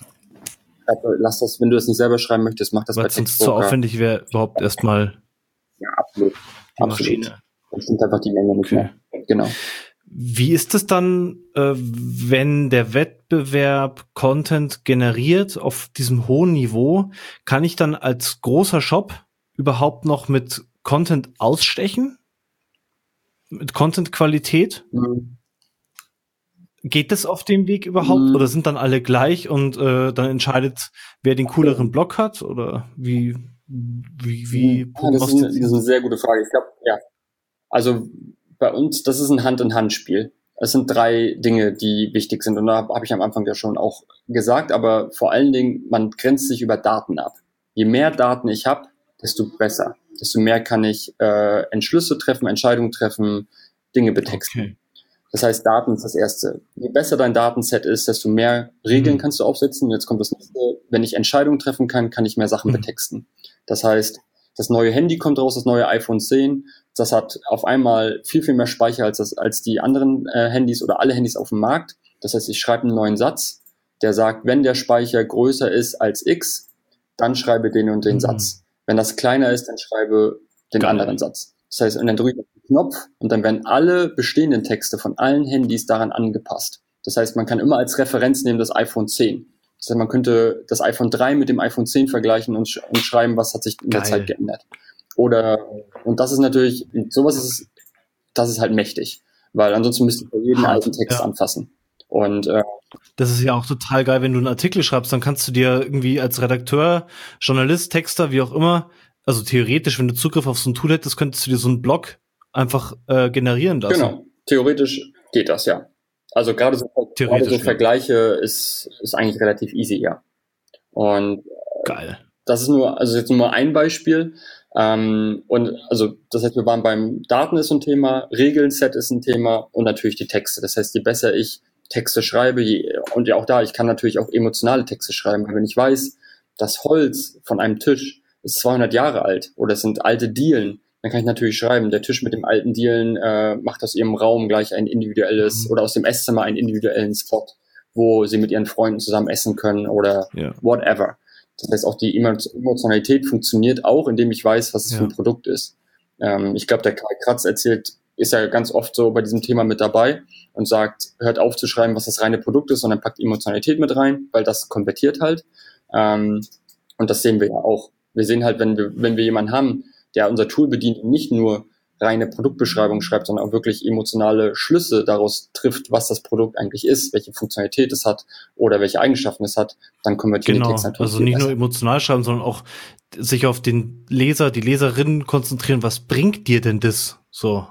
[SPEAKER 3] Lass das, wenn du das nicht selber schreiben möchtest, mach das
[SPEAKER 1] weil
[SPEAKER 3] bei
[SPEAKER 1] Textbroker. Weil es zu aufwendig wäre, überhaupt erstmal
[SPEAKER 3] ja, absolut.
[SPEAKER 1] die
[SPEAKER 3] absolut.
[SPEAKER 1] Maschine.
[SPEAKER 3] Dann stimmt einfach die Menge nicht
[SPEAKER 1] okay.
[SPEAKER 3] mehr. Genau.
[SPEAKER 1] Wie ist es dann, äh, wenn der Wettbewerb Content generiert auf diesem hohen Niveau? Kann ich dann als großer Shop überhaupt noch mit Content ausstechen? Mit Content-Qualität?
[SPEAKER 3] Mhm.
[SPEAKER 1] Geht das auf dem Weg überhaupt?
[SPEAKER 3] Mhm.
[SPEAKER 1] Oder sind dann alle gleich und äh, dann entscheidet, wer den cooleren Blog hat? Oder wie, wie, wie
[SPEAKER 3] ja, das, ist eine, das ist eine sehr gute Frage. Ich glaube, ja. Also bei uns, das ist ein Hand-in-Hand-Spiel. Es sind drei Dinge, die wichtig sind. Und da habe ich am Anfang ja schon auch gesagt, aber vor allen Dingen, man grenzt sich über Daten ab. Je mehr Daten ich habe, desto besser. Desto mehr kann ich äh, Entschlüsse treffen, Entscheidungen treffen, Dinge betexten. Okay. Das heißt, Daten ist das Erste. Je besser dein Datenset ist, desto mehr Regeln mhm. kannst du aufsetzen. Und jetzt kommt das nächste. Wenn ich Entscheidungen treffen kann, kann ich mehr Sachen mhm. betexten. Das heißt, das neue Handy kommt raus, das neue iPhone zehn. Das hat auf einmal viel, viel mehr Speicher als, das, als die anderen äh, Handys oder alle Handys auf dem Markt. Das heißt, ich schreibe einen neuen Satz, der sagt, wenn der Speicher größer ist als X, dann schreibe den und den mhm. Satz. Wenn das kleiner ist, dann schreibe den Geil. anderen Satz. Das heißt, und dann drücke ich auf den Knopf und dann werden alle bestehenden Texte von allen Handys daran angepasst. Das heißt, man kann immer als Referenz nehmen das iPhone zehn. Das heißt, man könnte das iPhone drei mit dem iPhone zehn vergleichen und, sch- und schreiben, was hat sich in der Geil. Zeit geändert. Oder, und das ist natürlich, sowas ist, das ist halt mächtig. Weil ansonsten müsste ich bei jedem alten Text ja. anfassen. Und, äh,
[SPEAKER 1] das ist ja auch total geil, wenn du einen Artikel schreibst, dann kannst du dir irgendwie als Redakteur, Journalist, Texter, wie auch immer, also theoretisch, wenn du Zugriff auf so ein Tool hättest, könntest du dir so einen Blog einfach äh, generieren lassen.
[SPEAKER 3] Genau, theoretisch geht das, ja. Also gerade so, gerade so Vergleiche ist, ist eigentlich relativ easy, ja. Und
[SPEAKER 1] geil.
[SPEAKER 3] Das ist nur, also jetzt nur ein Beispiel. Ähm, und also das heißt, wir waren beim Daten ist ein Thema, Regeln-Set ist ein Thema und natürlich die Texte. Das heißt, je besser ich Texte schreibe, je, und ja auch da, ich kann natürlich auch emotionale Texte schreiben, weil wenn ich weiß, das Holz von einem Tisch ist zweihundert Jahre alt oder es sind alte Dielen, dann kann ich natürlich schreiben, der Tisch mit dem alten Dielen äh, macht aus ihrem Raum gleich ein individuelles, mhm. oder aus dem Esszimmer einen individuellen Spot, wo sie mit ihren Freunden zusammen essen können oder ja. whatever. Das heißt, auch die Emotionalität funktioniert auch, indem ich weiß, was es ja. für ein Produkt ist. Ähm, ich glaube, der Karl Kratz erzählt, ist ja ganz oft so bei diesem Thema mit dabei und sagt, hört auf zu schreiben, was das reine Produkt ist, sondern packt Emotionalität mit rein, weil das konvertiert halt. Ähm, und das sehen wir ja auch. Wir sehen halt, wenn wir, wenn wir jemanden haben, der unser Tool bedient und nicht nur reine Produktbeschreibung schreibt, sondern auch wirklich emotionale Schlüsse daraus trifft, was das Produkt eigentlich ist, welche Funktionalität es hat oder welche Eigenschaften es hat, dann konvertieren
[SPEAKER 1] genau.
[SPEAKER 3] die Texte natürlich.
[SPEAKER 1] Also nicht besser. Nur emotional schreiben, sondern auch sich auf den Leser, die Leserin konzentrieren. Was bringt dir denn das? So.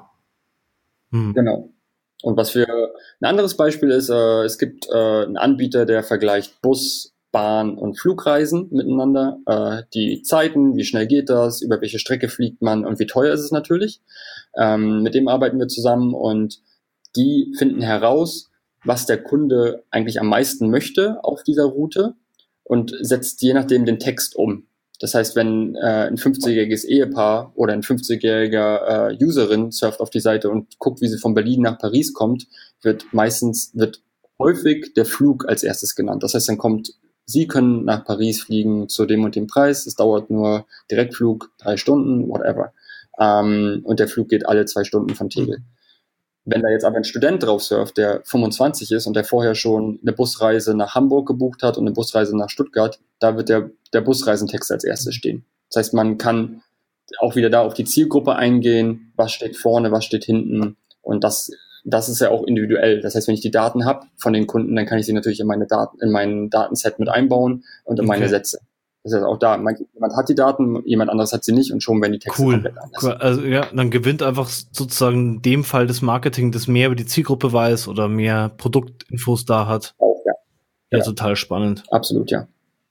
[SPEAKER 3] Hm. Genau. Und was für ein anderes Beispiel ist, äh, es gibt äh, einen Anbieter, der vergleicht Bus, Bahn und Flugreisen miteinander, äh, die Zeiten, wie schnell geht das, über welche Strecke fliegt man und wie teuer ist es natürlich. Ähm, mit dem arbeiten wir zusammen und die finden heraus, was der Kunde eigentlich am meisten möchte auf dieser Route und setzt je nachdem den Text um. Das heißt, wenn äh, ein fünfzigjähriges Ehepaar oder ein fünfzigjähriger äh, Userin surft auf die Seite und guckt, wie sie von Berlin nach Paris kommt, wird meistens, wird häufig der Flug als erstes genannt. Das heißt, dann kommt, Sie können nach Paris fliegen zu dem und dem Preis. Es dauert nur Direktflug, drei Stunden, whatever. Ähm, und der Flug geht alle zwei Stunden von Tegel. Mhm. Wenn da jetzt aber ein Student drauf surft, der fünfundzwanzig ist und der vorher schon eine Busreise nach Hamburg gebucht hat und eine Busreise nach Stuttgart, da wird der, der Busreisentext als erstes stehen. Das heißt, man kann auch wieder da auf die Zielgruppe eingehen, was steht vorne, was steht hinten, und das Das ist ja auch individuell. Das heißt, wenn ich die Daten habe von den Kunden, dann kann ich sie natürlich in meine Daten, in meinen Datenset mit einbauen und in okay. meine Sätze. Das heißt auch da, jemand hat die Daten, jemand anderes hat sie nicht, und schon werden die Texte
[SPEAKER 1] cool.
[SPEAKER 3] komplett anders.
[SPEAKER 1] Cool. Also ja, dann gewinnt einfach sozusagen in dem Fall das Marketing, das mehr über die Zielgruppe weiß oder mehr Produktinfos da hat.
[SPEAKER 3] Auch, ja.
[SPEAKER 1] Ja,
[SPEAKER 3] ja.
[SPEAKER 1] total spannend.
[SPEAKER 3] Absolut, ja.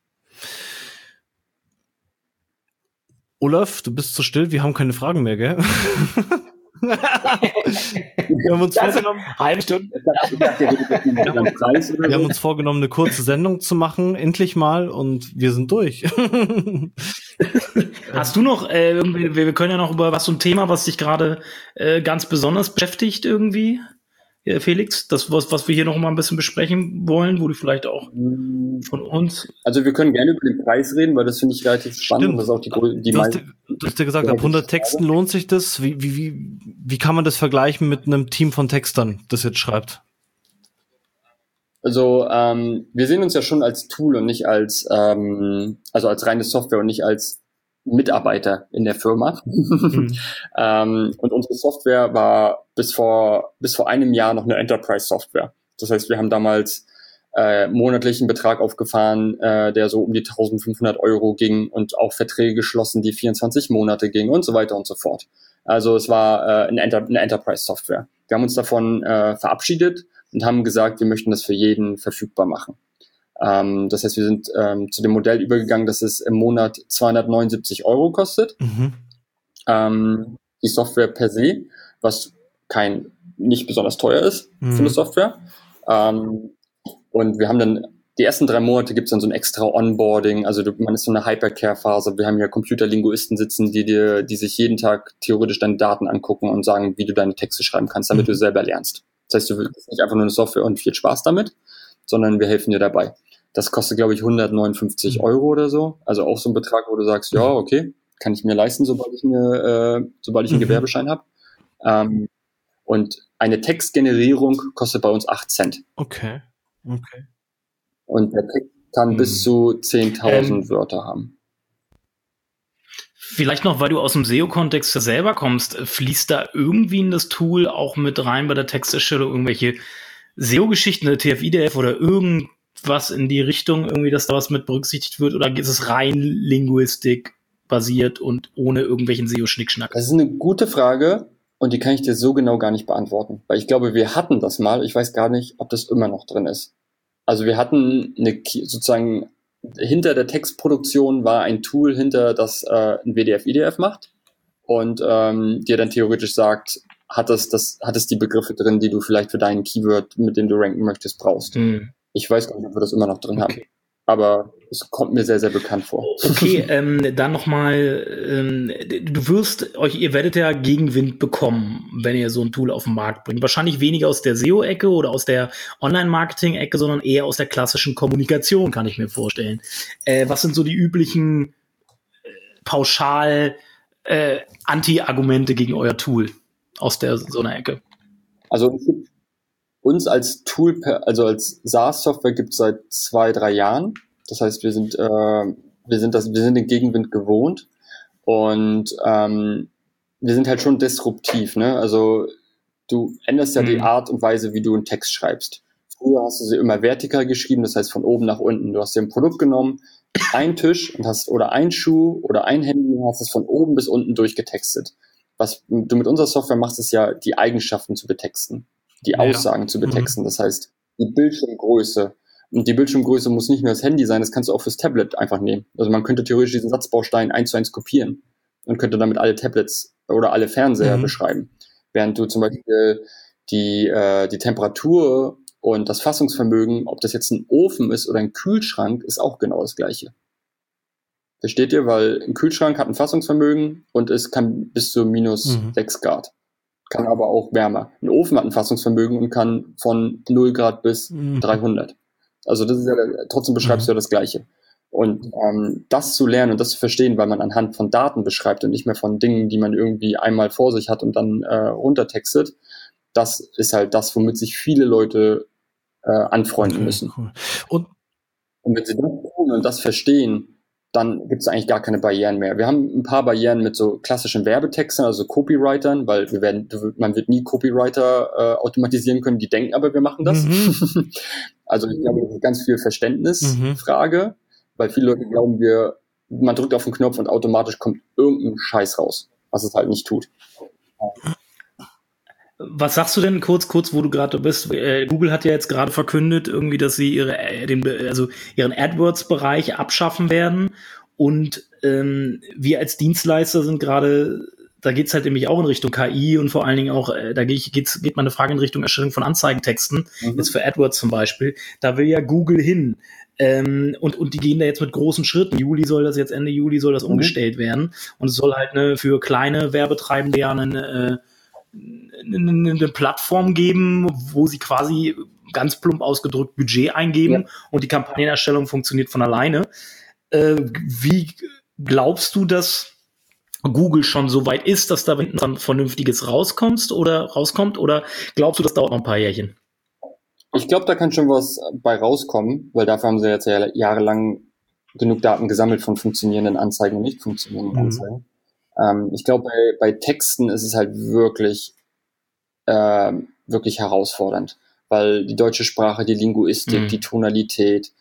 [SPEAKER 1] Olaf, du bist so still, wir haben keine Fragen mehr, gell? Wir haben uns das vorgenommen,
[SPEAKER 2] halbe Stunde.
[SPEAKER 1] Wir haben uns vorgenommen, eine kurze Sendung zu machen, endlich mal, und wir sind durch.
[SPEAKER 2] Hast du noch äh, irgendwie, wir können ja noch über was so ein Thema, was dich gerade äh, ganz besonders beschäftigt irgendwie, äh, Felix, das was was wir hier noch mal ein bisschen besprechen wollen, wo du vielleicht auch von uns.
[SPEAKER 3] Also wir können gerne über den Preis reden, weil das finde ich relativ spannend.
[SPEAKER 1] Stimmt.
[SPEAKER 3] Und das ist auch die, die
[SPEAKER 1] du, hast, du hast ja gesagt, ab hundert Texten lohnt sich das. Wie, wie, wie, wie kann man das vergleichen mit einem Team von Textern, das jetzt schreibt?
[SPEAKER 3] Also ähm, wir sehen uns ja schon als Tool und nicht als, ähm, also als reine Software und nicht als Mitarbeiter in der Firma. Mhm. ähm, und unsere Software war bis vor bis vor einem Jahr noch eine Enterprise-Software. Das heißt, wir haben damals äh, monatlichen Betrag aufgefahren, äh, der so um die eintausendfünfhundert Euro ging, und auch Verträge geschlossen, die vierundzwanzig Monate gingen und so weiter und so fort. Also es war äh, eine, Enter- eine Enterprise-Software. Wir haben uns davon äh, verabschiedet und haben gesagt, wir möchten das für jeden verfügbar machen. Ähm, das heißt, wir sind ähm, zu dem Modell übergegangen, dass es im Monat zweihundertneunundsiebzig Euro kostet. Mhm. Ähm, die Software per se, was kein nicht besonders teuer ist mhm. für eine Software. Ähm, und wir haben dann, die ersten drei Monate gibt es dann so ein extra Onboarding, also du, man ist so eine Hypercare-Phase. Wir haben ja Computerlinguisten sitzen, die dir, die sich jeden Tag theoretisch deine Daten angucken und sagen, wie du deine Texte schreiben kannst, damit mhm. du selber lernst. Das heißt, du willst nicht einfach nur eine Software und viel Spaß damit, sondern wir helfen dir dabei. Das kostet, glaube ich, hundertneunundfünfzig Euro oder so. Also auch so ein Betrag, wo du sagst, ja, okay, kann ich mir leisten, sobald ich eine, äh, sobald ich einen mhm. Gewerbeschein habe. Ähm, und eine Textgenerierung kostet bei uns acht Cent.
[SPEAKER 1] Okay. Okay.
[SPEAKER 3] Und der Text kann mhm. bis zu zehntausend ähm, Wörter haben.
[SPEAKER 2] Vielleicht noch, weil du aus dem S E O-Kontext selber kommst, fließt da irgendwie in das Tool auch mit rein bei der Texterstellung irgendwelche S E O-Geschichten, eine T F I D F oder irgendwas in die Richtung, irgendwie, dass da was mit berücksichtigt wird, oder ist es rein Linguistik basiert und ohne irgendwelchen S E O-Schnickschnack?
[SPEAKER 3] Das ist eine gute Frage, und die kann ich dir so genau gar nicht beantworten, weil ich glaube, wir hatten das mal, ich weiß gar nicht, ob das immer noch drin ist. Also wir hatten eine, sozusagen, hinter der Textproduktion war ein Tool hinter, das äh, ein W D F I D F macht und ähm, dir dann theoretisch sagt, hat es das, hat es die Begriffe drin, die du vielleicht für deinen Keyword, mit dem du ranken möchtest, brauchst. Hm. Ich weiß gar nicht, ob wir das immer noch drin okay. aber es kommt mir sehr, sehr bekannt vor.
[SPEAKER 2] Okay, ähm, dann nochmal, ähm, du wirst euch, ihr werdet ja Gegenwind bekommen, wenn ihr so ein Tool auf den Markt bringt. Wahrscheinlich weniger aus der S E O-Ecke oder aus der Online-Marketing-Ecke, sondern eher aus der klassischen Kommunikation, kann ich mir vorstellen. Äh, was sind so die üblichen äh, pauschal äh, Anti-Argumente gegen euer Tool aus der so einer Ecke?
[SPEAKER 3] Also uns als Tool, also als SaaS-Software gibt es seit zwei, drei Jahren. Das heißt, wir sind, äh, wir sind das, wir sind den Gegenwind gewohnt und ähm, wir sind halt schon disruptiv, ne? Also du änderst ja mhm. die Art und Weise, wie du einen Text schreibst. Früher hast du sie immer vertikal geschrieben, das heißt von oben nach unten. Du hast dir ein Produkt genommen, einen Tisch und hast oder ein Schuh oder ein Handy und hast es von oben bis unten durchgetextet. Was du mit unserer Software machst, ist ja die Eigenschaften zu betexten, die Aussagen ja. zu betexten. Mhm. Das heißt, die Bildschirmgröße. Und die Bildschirmgröße muss nicht nur das Handy sein, das kannst du auch fürs Tablet einfach nehmen. Also man könnte theoretisch diesen Satzbaustein eins zu eins kopieren und könnte damit alle Tablets oder alle Fernseher mhm. beschreiben. Während du zum Beispiel die, äh, die Temperatur und das Fassungsvermögen, ob das jetzt ein Ofen ist oder ein Kühlschrank, ist auch genau das Gleiche. Versteht ihr? Weil ein Kühlschrank hat ein Fassungsvermögen und es kann bis zu minus mhm. sechs Grad. Kann aber auch wärmer. Ein Ofen hat ein Fassungsvermögen und kann von null Grad bis mhm. dreihundert. Also das ist ja, trotzdem beschreibst mhm. du ja das Gleiche. Und ähm, das zu lernen und das zu verstehen, weil man anhand von Daten beschreibt und nicht mehr von Dingen, die man irgendwie einmal vor sich hat und dann äh, runtertextet, das ist halt das, womit sich viele Leute äh, anfreunden okay, müssen. Cool. Und, und wenn sie das tun und das verstehen, dann gibt es eigentlich gar keine Barrieren mehr. Wir haben ein paar Barrieren mit so klassischen Werbetexten, also Copywritern, weil wir werden, man wird nie Copywriter äh, automatisieren können, die denken aber, wir machen das. Mhm. Also ich glaube, das ist ganz viel Verständnisfrage, mhm. weil viele Leute glauben, wir, man drückt auf den Knopf und automatisch kommt irgendein Scheiß raus, was es halt nicht tut.
[SPEAKER 2] Was sagst du denn kurz, kurz, wo du gerade bist? Äh, Google hat ja jetzt gerade verkündet, irgendwie, dass sie ihre, äh, den, also ihren AdWords-Bereich abschaffen werden. Und ähm, wir als Dienstleister sind gerade, da geht's halt nämlich auch in Richtung K I und vor allen Dingen auch, äh, da geht, geht's, geht meine Frage in Richtung Erstellung von Anzeigentexten, mhm. jetzt für AdWords zum Beispiel. Da will ja Google hin. Ähm, und, und die gehen da jetzt mit großen Schritten. Juli soll das jetzt, Ende Juli soll das mhm. umgestellt werden. Und es soll halt ne, für kleine Werbetreibende ja eine, äh, eine Plattform geben, wo sie quasi ganz plump ausgedrückt Budget eingeben ja. und die Kampagnenerstellung funktioniert von alleine. Äh, wie glaubst du, dass Google schon so weit ist, dass da dann Vernünftiges rauskommst oder rauskommt, oder glaubst du, das dauert noch ein paar Jährchen?
[SPEAKER 3] Ich glaube, da kann schon was bei rauskommen, weil dafür haben sie jetzt ja jahrelang genug Daten gesammelt von funktionierenden Anzeigen und nicht funktionierenden mhm. Anzeigen. Ähm, ich glaube, bei, bei Texten ist es halt wirklich, äh, wirklich herausfordernd, weil die deutsche Sprache, die Linguistik, mhm. die Tonalität,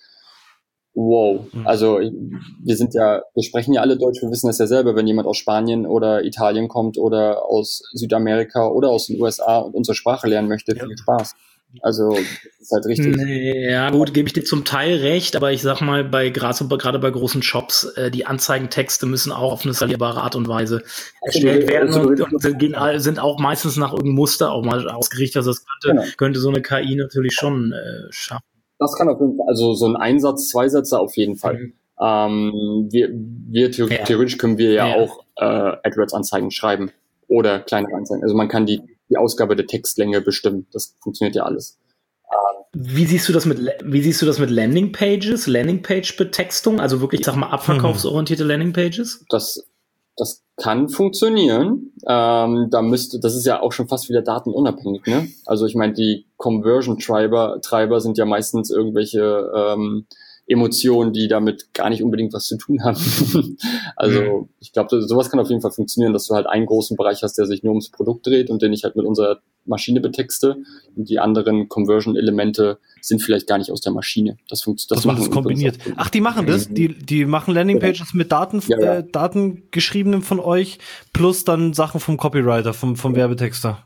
[SPEAKER 3] wow. Mhm. Also wir sind ja, wir sprechen ja alle Deutsch, wir wissen das ja selber, wenn jemand aus Spanien oder Italien kommt oder aus Südamerika oder aus den U S A und unsere Sprache lernen möchte, ja. viel Spaß. Also das ist halt richtig.
[SPEAKER 2] Ja gut, gebe ich dir zum Teil recht, aber ich sag mal, bei gerade bei großen Shops, äh, die Anzeigentexte müssen auch auf eine skalierbare Art und Weise erstellt werden und, und sind, gehen, sind auch meistens nach irgendeinem Muster auch mal ausgerichtet. Also das könnte, genau. könnte so eine K I natürlich schon äh, schaffen.
[SPEAKER 3] Das kann auf jeden Fall, also so ein Einsatz, zwei Sätze auf jeden Fall. Mhm. Ähm, wir, wir theoretisch, ja. theoretisch können wir ja, ja. auch äh, AdWords-Anzeigen schreiben oder kleinere Anzeigen. Also man kann die die Ausgabe der Textlänge bestimmen. Das funktioniert ja alles.
[SPEAKER 2] Wie siehst du das mit, wie siehst du das mit Landingpages, Landingpage-Betextung? Also wirklich, ich sag mal, abverkaufsorientierte Landingpages?
[SPEAKER 3] Das, das kann funktionieren. Ähm, da müsste, das ist ja auch schon fast wieder datenunabhängig, ne? Also ich meine, die Conversion-Treiber, Treiber sind ja meistens irgendwelche, ähm, Emotionen, die damit gar nicht unbedingt was zu tun haben. Also mhm. ich glaube, sowas kann auf jeden Fall funktionieren, dass du halt einen großen Bereich hast, der sich nur ums Produkt dreht und den ich halt mit unserer Maschine betexte, und die anderen Conversion-Elemente sind vielleicht gar nicht aus der Maschine. Das funktioniert.
[SPEAKER 1] Das, das macht es kombiniert. Ach, die machen das? Die, die machen Landingpages mit Daten, ja, ja. Äh, Datengeschriebenen von euch plus dann Sachen vom Copywriter, vom, vom Werbetexter.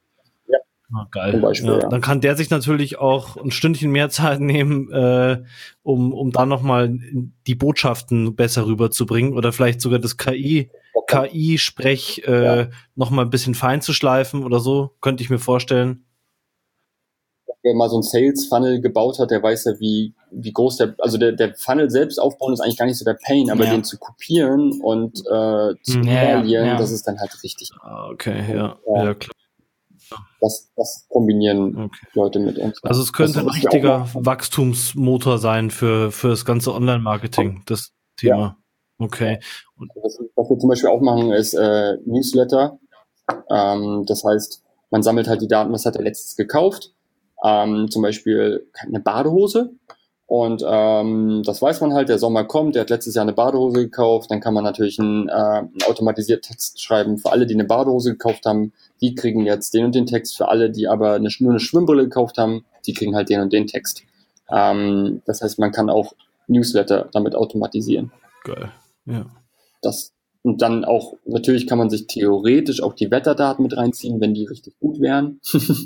[SPEAKER 1] Ah, geil. Zum Beispiel, ja. Ja. Dann kann der sich natürlich auch ein Stündchen mehr Zeit nehmen, äh, um um da nochmal die Botschaften besser rüberzubringen oder vielleicht sogar das K I okay. K I-Sprech äh, ja. nochmal ein bisschen fein zu schleifen oder so, könnte ich mir vorstellen.
[SPEAKER 3] wer mal so ein Sales-Funnel gebaut hat, der weiß ja, wie, wie groß der, also der, der Funnel selbst aufbauen ist eigentlich gar nicht so der Pain, aber
[SPEAKER 2] Ja.
[SPEAKER 3] den zu kopieren und äh, zu
[SPEAKER 1] Mhm.
[SPEAKER 2] Ja, ja,
[SPEAKER 3] skalieren,
[SPEAKER 2] ja.
[SPEAKER 3] das ist dann halt richtig.
[SPEAKER 1] Ah, okay, ja,
[SPEAKER 3] Ja.
[SPEAKER 1] ja, klar.
[SPEAKER 3] Das, das kombinieren
[SPEAKER 1] Okay.
[SPEAKER 3] Leute mit uns.
[SPEAKER 1] Also es könnte
[SPEAKER 3] Das-
[SPEAKER 1] ein
[SPEAKER 3] das wir auch
[SPEAKER 1] richtiger
[SPEAKER 3] machen.
[SPEAKER 1] Wachstumsmotor sein für, für das ganze Online-Marketing, das Thema. Okay. Und,
[SPEAKER 3] Was, was wir zum Beispiel auch machen, ist äh, Newsletter. Ähm, das heißt, man sammelt halt die Daten, was hat er letztens gekauft. Ähm, zum Beispiel eine Badehose. Und ähm, das weiß man halt, der Sommer kommt, der hat letztes Jahr eine Badehose gekauft. Dann kann man natürlich einen, äh, einen automatisierten Text schreiben für alle, die eine Badehose gekauft haben. Die kriegen jetzt den und den Text. Für alle, die aber eine, nur eine Schwimmbrille gekauft haben, die kriegen halt den und den Text. Ähm, das heißt, man kann auch Newsletter damit automatisieren.
[SPEAKER 1] geil. Ja.
[SPEAKER 3] Das, und dann auch, natürlich kann man sich theoretisch auch die Wetterdaten mit reinziehen, wenn die richtig gut wären.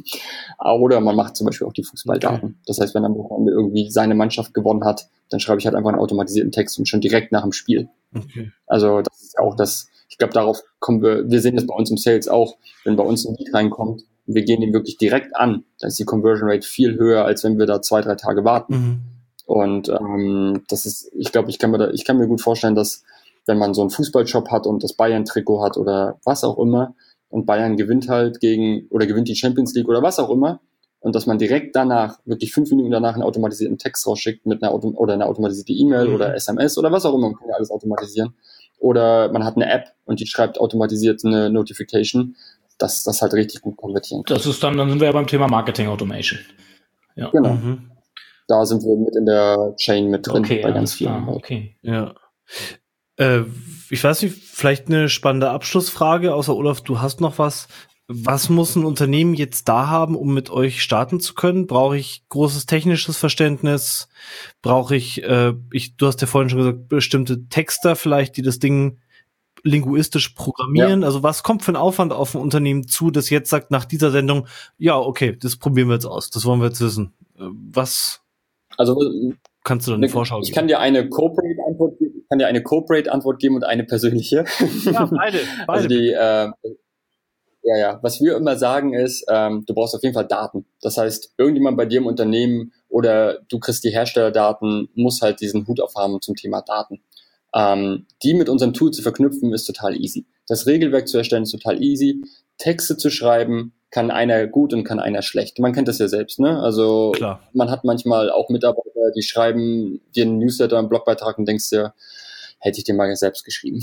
[SPEAKER 3] Oder man macht zum Beispiel auch die Fußballdaten. Okay. Das heißt, wenn am Wochenende irgendwie seine Mannschaft gewonnen hat, dann schreibe ich halt einfach einen automatisierten Text und schon direkt nach dem Spiel.
[SPEAKER 1] Okay.
[SPEAKER 3] Also das ist auch das, ich glaube, darauf kommen wir, wir sehen das bei uns im Sales auch, wenn bei uns ein Lead reinkommt und wir gehen den wirklich direkt an, dann ist die Conversion Rate viel höher, als wenn wir da zwei, drei Tage warten.
[SPEAKER 1] Mhm.
[SPEAKER 3] Und ähm, das ist, ich glaube, ich kann mir da, ich kann mir gut vorstellen, dass wenn man so einen Fußballshop hat und das Bayern-Trikot hat oder was auch immer und Bayern gewinnt halt gegen oder gewinnt die Champions League oder was auch immer und dass man direkt danach, wirklich fünf Minuten danach einen automatisierten Text rausschickt mit einer Auto oder eine automatisierte E-Mail
[SPEAKER 1] Mhm.
[SPEAKER 3] oder S M S oder was auch immer, man kann ja alles automatisieren. Oder man hat eine App und die schreibt automatisiert eine Notification, dass das halt richtig gut konvertieren kann.
[SPEAKER 2] Das ist dann, dann sind wir ja beim Thema Marketing Automation. Ja.
[SPEAKER 3] Genau.
[SPEAKER 1] Mhm.
[SPEAKER 3] Da sind wir mit in der Chain mit drin
[SPEAKER 2] Okay,
[SPEAKER 3] bei ganz
[SPEAKER 2] alles
[SPEAKER 3] vielen.
[SPEAKER 2] klar, okay.
[SPEAKER 1] Ja. Äh, ich weiß nicht, vielleicht eine spannende Abschlussfrage, außer Olaf, du hast noch was. Was muss ein Unternehmen jetzt da haben, um mit euch starten zu können? Brauche ich großes technisches Verständnis? Brauche ich, äh, ich, du hast ja vorhin schon gesagt, bestimmte Texter vielleicht, die das Ding linguistisch programmieren? Ja. Also was kommt für ein Aufwand auf ein Unternehmen zu, das jetzt sagt nach dieser Sendung, ja, okay, das probieren wir jetzt aus, das wollen wir jetzt wissen. Was
[SPEAKER 3] also,
[SPEAKER 1] kannst du dann eine Vorschau geben?
[SPEAKER 3] Ich kann dir eine Corporate-Antwort geben, ich kann dir eine Corporate-Antwort geben und eine persönliche.
[SPEAKER 1] Ja, beide. beide.
[SPEAKER 3] Also die, äh, ja, ja, was wir immer sagen ist, ähm, du brauchst auf jeden Fall Daten. Das heißt, irgendjemand bei dir im Unternehmen oder du kriegst die Herstellerdaten, muss halt diesen Hut aufhaben zum Thema Daten. Ähm, die mit unserem Tool zu verknüpfen, ist total easy. Das Regelwerk zu erstellen ist total easy. Texte zu schreiben, kann einer gut und kann einer schlecht. Man kennt das ja selbst, ne? Also
[SPEAKER 1] Klar.
[SPEAKER 3] Man hat manchmal auch Mitarbeiter, die schreiben dir einen Newsletter, einen Blogbeitrag und denkst dir, hätte ich den mal selbst geschrieben.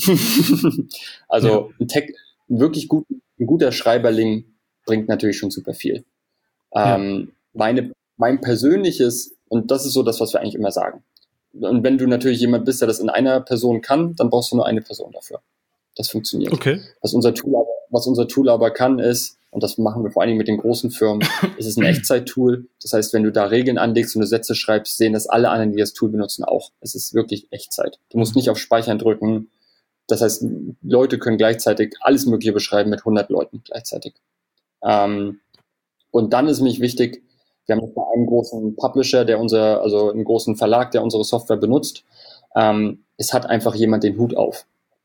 [SPEAKER 3] Also ja. ein Text, wirklich gut, ein guter Schreiberling bringt natürlich schon super viel. Ja. Ähm, meine, mein persönliches, und das ist so das, was wir eigentlich immer sagen. Und wenn du natürlich jemand bist, der das in einer Person kann, dann brauchst du nur eine Person dafür. Das funktioniert.
[SPEAKER 1] Okay.
[SPEAKER 3] Was unser Tool aber, was unser Tool aber kann, ist, und das machen wir vor allen Dingen mit den großen Firmen, ist es ein Echtzeit-Tool. Das heißt, wenn du da Regeln anlegst und du Sätze schreibst, sehen das alle anderen, die das Tool benutzen, auch. Es ist wirklich Echtzeit. Du musst nicht auf Speichern drücken. Das heißt, Leute können gleichzeitig alles Mögliche beschreiben mit hundert Leuten gleichzeitig. Ähm, und dann ist nämlich wichtig, wir haben noch einen großen Publisher, der unser, also einen großen Verlag, der unsere Software benutzt. Ähm, es hat einfach jemand den Hut auf.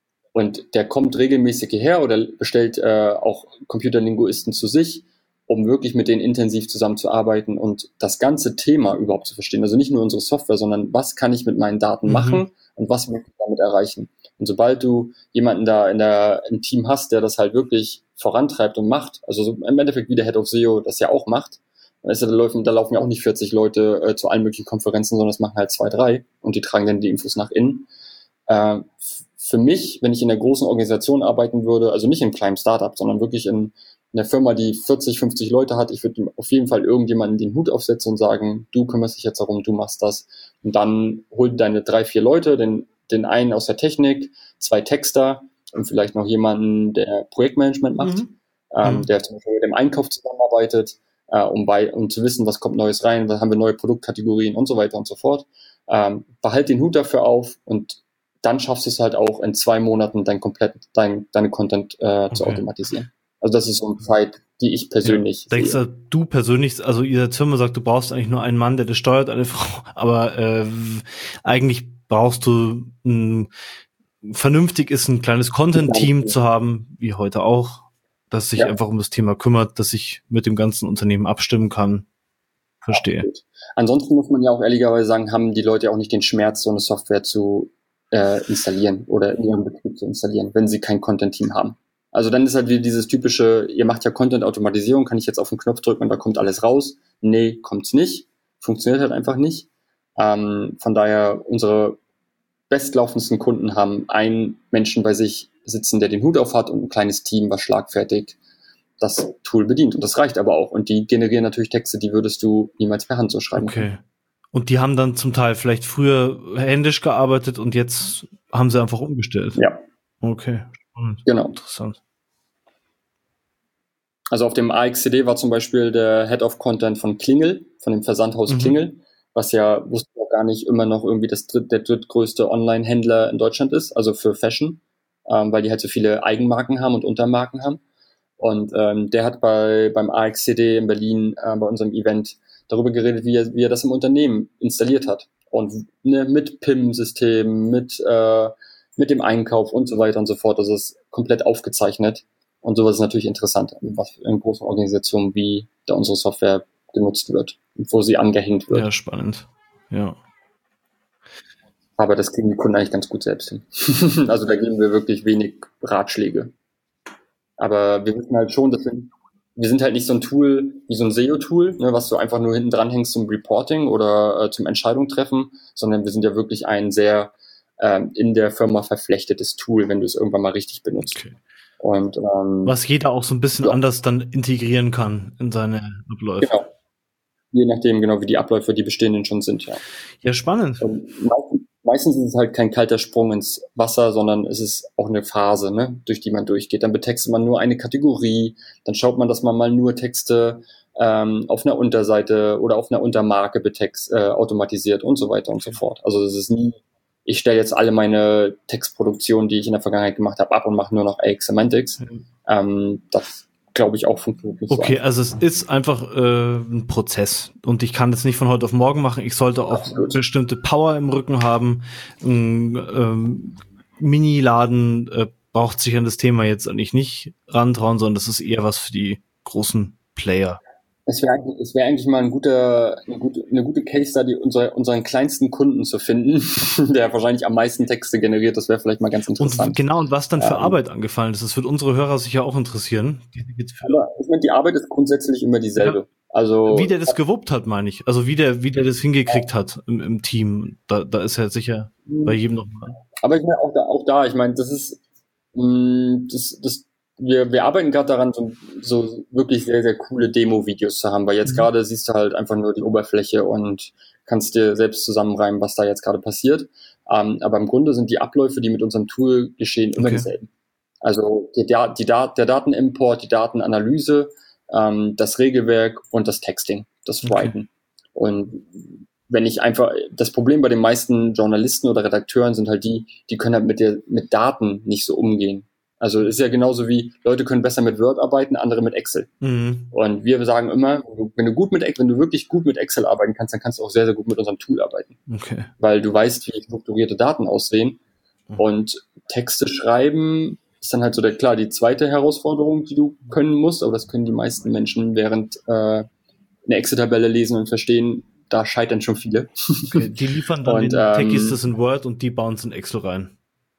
[SPEAKER 3] Und der kommt regelmäßig hierher oder bestellt äh, auch Computerlinguisten zu sich, um wirklich mit denen intensiv zusammenzuarbeiten und das ganze Thema überhaupt zu verstehen. Also nicht nur unsere Software, sondern was kann ich mit meinen Daten mhm. machen und was möchte ich damit erreichen. Und sobald du jemanden da in der, im Team hast, der das halt wirklich vorantreibt und macht, also so im Endeffekt wie der Head of S E O das ja auch macht, dann ist ja, da, laufen, da laufen ja auch nicht vierzig Leute äh, zu allen möglichen Konferenzen, sondern das machen halt zwei, drei und die tragen dann die Infos nach innen. Äh, Für mich, wenn ich in einer großen Organisation arbeiten würde, also nicht in einem kleinen Startup, sondern wirklich in einer Firma, die vierzig, fünfzig Leute hat, ich würde auf jeden Fall irgendjemanden den Hut aufsetzen und sagen, du kümmerst dich jetzt darum, du machst das. Und dann hol deine drei, vier Leute, den, den einen aus der Technik, zwei Texter und vielleicht noch jemanden, der Projektmanagement macht, mhm. ähm, der zum Beispiel mit dem Einkauf zusammenarbeitet, äh, um, bei, um zu wissen, was kommt Neues rein, was haben wir neue Produktkategorien und so weiter und so fort. Ähm, behalt den Hut dafür auf und dann schaffst du es halt auch in zwei Monaten dein komplett dein deine Content äh, okay. zu automatisieren. Also das ist so eine Zeit, die ich persönlich
[SPEAKER 1] ja. Denkst
[SPEAKER 3] sehe.
[SPEAKER 1] du, du persönlich, also ihr Firma sagt, du brauchst eigentlich nur einen Mann, der das steuert, eine Frau, aber äh, eigentlich brauchst du ein vernünftig ist, ein kleines Content-Team ja. zu haben, wie heute auch, das sich ja. einfach um das Thema kümmert, dass ich mit dem ganzen Unternehmen abstimmen kann. verstehe.
[SPEAKER 3] Absolut. Ansonsten muss man ja auch ehrlicherweise sagen, haben die Leute ja auch nicht den Schmerz, so eine Software zu äh, installieren oder in ihrem Betrieb zu installieren, wenn sie kein Content-Team haben. Also dann ist halt wie dieses typische, ihr macht ja Content-Automatisierung, kann ich jetzt auf den Knopf drücken und da kommt alles raus? Nee, kommt's nicht. Funktioniert halt einfach nicht. Ähm, von daher, unsere bestlaufendsten Kunden haben einen Menschen bei sich sitzen, der den Hut auf hat und ein kleines Team, was schlagfertig das Tool bedient. Und das reicht aber auch. Und die generieren natürlich Texte, die würdest du niemals per Hand so schreiben
[SPEAKER 1] Okay.
[SPEAKER 3] können.
[SPEAKER 1] Und die haben dann zum Teil vielleicht früher händisch gearbeitet und jetzt haben sie einfach umgestellt.
[SPEAKER 3] Ja.
[SPEAKER 1] Okay. Spannend.
[SPEAKER 3] Genau.
[SPEAKER 1] Interessant.
[SPEAKER 3] Also auf dem A X C D war zum Beispiel der Head of Content von Klingel, von dem Versandhaus
[SPEAKER 1] Mhm.
[SPEAKER 3] Klingel, was ja, wusste ich auch gar nicht, immer noch irgendwie das dritt, der drittgrößte Online-Händler in Deutschland ist, also für Fashion, ähm, weil die halt so viele Eigenmarken haben und Untermarken haben. Und ähm, der hat bei beim A X C D in Berlin äh, bei unserem Event darüber geredet, wie er, wie er das im Unternehmen installiert hat. Und ne, mit P I M-System, mit, äh, mit dem Einkauf und so weiter und so fort. Das ist komplett aufgezeichnet. Und sowas ist natürlich interessant, was in großen Organisationen, wie da unsere Software genutzt wird und wo sie angehängt wird.
[SPEAKER 1] Ja, spannend. Ja.
[SPEAKER 3] Aber das kriegen die Kunden eigentlich ganz gut selbst hin. Also da geben wir wirklich wenig Ratschläge. Aber wir wissen halt schon, dass wir, wir sind halt nicht so ein Tool wie so ein S E O-Tool, ne, was du einfach nur hinten dran hängst zum Reporting oder äh, zum Entscheidung treffen, sondern wir sind ja wirklich ein sehr ähm, in der Firma verflechtetes Tool, wenn du es irgendwann mal richtig benutzt.
[SPEAKER 1] Okay.
[SPEAKER 3] Und ähm,
[SPEAKER 1] Was jeder auch so ein bisschen
[SPEAKER 3] ja.
[SPEAKER 1] anders dann integrieren kann in seine Abläufe.
[SPEAKER 3] Genau. Je nachdem, genau wie die Abläufe, die bestehenden schon sind, ja.
[SPEAKER 1] Ja, spannend.
[SPEAKER 3] Und meistens, meistens ist es halt kein kalter Sprung ins Wasser, sondern es ist auch eine Phase, ne, durch die man durchgeht. Dann betextet man nur eine Kategorie, dann schaut man, dass man mal nur Texte ähm, auf einer Unterseite oder auf einer Untermarke betext, äh, automatisiert und so weiter und so fort. Also es ist nie, ich stelle jetzt alle meine Textproduktionen, die ich in der Vergangenheit gemacht habe, ab und mache nur noch A X Semantics.
[SPEAKER 1] Mhm.
[SPEAKER 3] Ähm, das glaube ich auch funktioniert nicht
[SPEAKER 1] Okay,
[SPEAKER 3] so.
[SPEAKER 1] also es ist einfach äh, ein Prozess und ich kann das nicht von heute auf morgen machen. Ich sollte auch
[SPEAKER 3] Absolut.
[SPEAKER 1] bestimmte Power im Rücken haben. Ein ähm, Mini-Laden äh, braucht sich an das Thema jetzt eigentlich nicht rantrauen, sondern das ist eher was für die großen Player.
[SPEAKER 3] Es wäre eigentlich, es wäre eigentlich mal ein guter, eine gute, eine gute Case Study, unsere, unseren kleinsten Kunden zu finden, der wahrscheinlich am meisten Texte generiert. Das wäre vielleicht mal ganz interessant.
[SPEAKER 1] Und genau, und was dann für
[SPEAKER 3] Ähm,
[SPEAKER 1] Arbeit angefallen ist, das wird unsere Hörer sicher auch interessieren.
[SPEAKER 3] Aber ich meine, die Arbeit ist grundsätzlich immer dieselbe.
[SPEAKER 1] Ja.
[SPEAKER 3] Also
[SPEAKER 1] Wie der das gewuppt hat, meine ich. Also wie der, wie der das hingekriegt hat im, im Team. Da, da ist er sicher bei jedem nochmal.
[SPEAKER 3] Aber ich meine, auch da, auch da, ich meine, das ist, mh, das, das, wir, wir arbeiten gerade daran, so, so wirklich sehr, sehr coole Demo-Videos zu haben, weil jetzt
[SPEAKER 1] Mhm.
[SPEAKER 3] gerade siehst du halt einfach nur die Oberfläche und kannst dir selbst zusammenreimen, was da jetzt gerade passiert. Ähm, aber im Grunde sind die Abläufe, die mit unserem Tool geschehen, immer
[SPEAKER 1] Okay.
[SPEAKER 3] dieselben. Also die, Da- die Da- der Datenimport, die Datenanalyse, ähm, das Regelwerk und das Texting, das
[SPEAKER 1] Okay.
[SPEAKER 3] Writen. Und wenn ich einfach, das Problem bei den meisten Journalisten oder Redakteuren sind halt die, die können halt mit der, mit Daten nicht so umgehen. Also ist ja genauso wie, Leute können besser mit Word arbeiten, andere mit Excel.
[SPEAKER 1] Mhm.
[SPEAKER 3] Und wir sagen immer, wenn du gut mit, wenn du wirklich gut mit Excel arbeiten kannst, dann kannst du auch sehr, sehr gut mit unserem Tool arbeiten.
[SPEAKER 1] Okay.
[SPEAKER 3] Weil du weißt, wie strukturierte Daten aussehen.
[SPEAKER 1] Mhm.
[SPEAKER 3] Und Texte schreiben ist dann halt so der, klar, die zweite Herausforderung, die du können musst, aber das können die meisten Menschen während äh, eine Excel-Tabelle lesen und verstehen, da scheitern schon viele.
[SPEAKER 1] Okay. Die liefern dann
[SPEAKER 3] Und,
[SPEAKER 1] den
[SPEAKER 3] ähm,
[SPEAKER 1] Techies das in Word und die bauen es in Excel rein.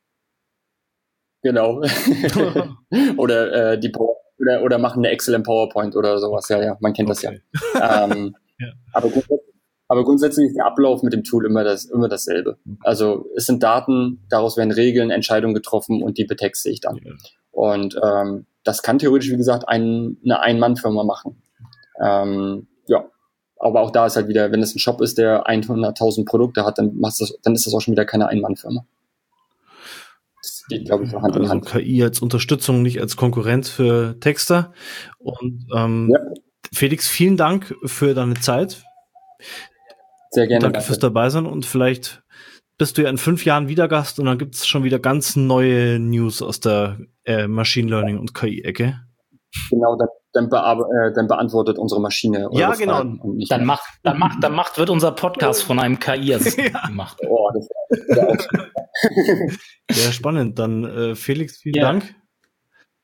[SPEAKER 3] Genau. oder äh, die Power oder, oder machen eine Excel im PowerPoint oder sowas. Ja, ja, man kennt das
[SPEAKER 1] Okay.
[SPEAKER 3] ja. Ähm,
[SPEAKER 1] Ja.
[SPEAKER 3] aber, grundsätzlich, aber grundsätzlich ist der Ablauf mit dem Tool immer das immer dasselbe. Also es sind Daten, daraus werden Regeln, Entscheidungen getroffen und die betexte ich dann.
[SPEAKER 1] Ja.
[SPEAKER 3] Und ähm, das kann theoretisch, wie gesagt, ein, eine Ein-Mann-Firma machen. Ähm, ja, aber auch da ist halt wieder, wenn es ein Shop ist, der hunderttausend Produkte hat, dann, machst du das, dann ist das auch schon wieder keine Ein-Mann-Firma. Das geht, glaube ich, so Hand in
[SPEAKER 1] Also
[SPEAKER 3] Hand.
[SPEAKER 1] K I als Unterstützung, nicht als Konkurrenz für Texter. Und ähm,
[SPEAKER 3] Ja.
[SPEAKER 1] Felix, vielen Dank für deine Zeit.
[SPEAKER 3] Sehr gerne.
[SPEAKER 1] Danke fürs Dabeisein und vielleicht bist du ja in fünf Jahren wieder Gast und dann gibt es schon wieder ganz neue News aus der äh, Machine Learning und K I-Ecke.
[SPEAKER 3] Genau, dann, dann, bearbe- äh, dann beantwortet unsere Maschine eure
[SPEAKER 1] Ja, genau.
[SPEAKER 3] Fragen und nicht
[SPEAKER 2] Dann
[SPEAKER 3] mehr.
[SPEAKER 2] macht, dann macht, dann macht, wird unser Podcast von einem K I-Assistenten
[SPEAKER 1] Ja.
[SPEAKER 2] gemacht.
[SPEAKER 3] Oh, das wäre wär auch
[SPEAKER 1] Sehr spannend. Dann äh, Felix, vielen
[SPEAKER 2] Ja.
[SPEAKER 1] Dank.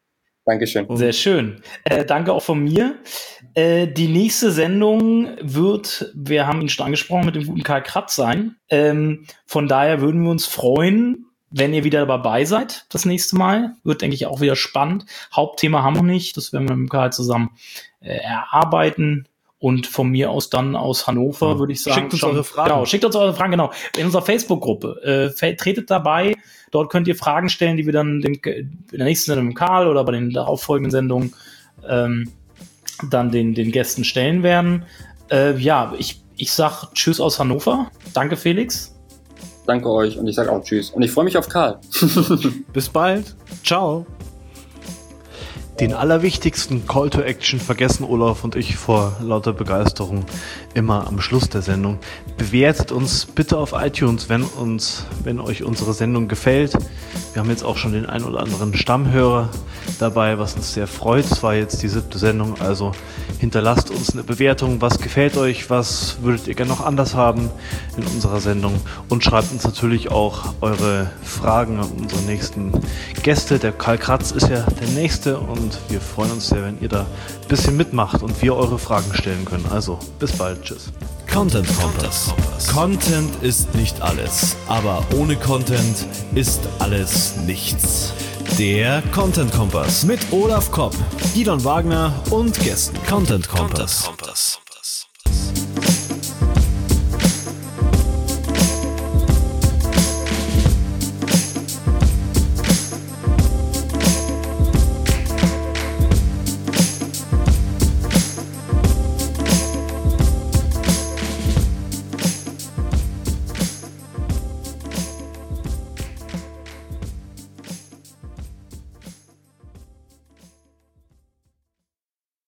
[SPEAKER 3] Dankeschön.
[SPEAKER 2] Sehr schön. Äh, danke auch von mir. Äh, die nächste Sendung wird, wir haben ihn schon angesprochen, mit dem guten Karl Kratz sein. Ähm, von daher würden wir uns freuen, wenn ihr wieder dabei seid das nächste Mal. Wird, denke ich, auch wieder spannend. Hauptthema haben wir nicht. Das werden wir mit dem Karl zusammen äh, erarbeiten. Und von mir aus dann aus Hannover, ja. würde ich sagen.
[SPEAKER 1] Schickt uns schon, eure Fragen.
[SPEAKER 2] Genau, schickt uns eure Fragen, genau. In unserer Facebook-Gruppe. Äh, tretet dabei. Dort könnt ihr Fragen stellen, die wir dann dem, in der nächsten Sendung mit Karl oder bei den darauffolgenden Sendungen ähm, dann den, den Gästen stellen werden. Äh, ja, ich, ich sag Tschüss aus Hannover. Danke, Felix.
[SPEAKER 3] Danke euch und ich sag auch Tschüss. Und ich freue mich auf Karl.
[SPEAKER 1] Bis bald. Ciao. Den allerwichtigsten Call to Action vergessen Olaf und ich vor lauter Begeisterung immer am Schluss der Sendung. Bewertet uns bitte auf iTunes, wenn uns, wenn euch unsere Sendung gefällt. Wir haben jetzt auch schon den ein oder anderen Stammhörer dabei, was uns sehr freut. Es war jetzt die siebte Sendung, also hinterlasst uns eine Bewertung. Was gefällt euch? Was würdet ihr gerne noch anders haben in unserer Sendung? Und schreibt uns natürlich auch eure Fragen an unsere nächsten Gäste. Der Karl Kratz ist ja der Nächste und wir freuen uns sehr, wenn ihr da ein bisschen mitmacht und wir eure Fragen stellen können. Also, bis bald. Tschüss.
[SPEAKER 4] Content Kompass. Content ist nicht alles, aber ohne Content ist alles nichts. Der Content Kompass mit Olaf Kopp, Gidon Wagner und Gästen. Content Kompass.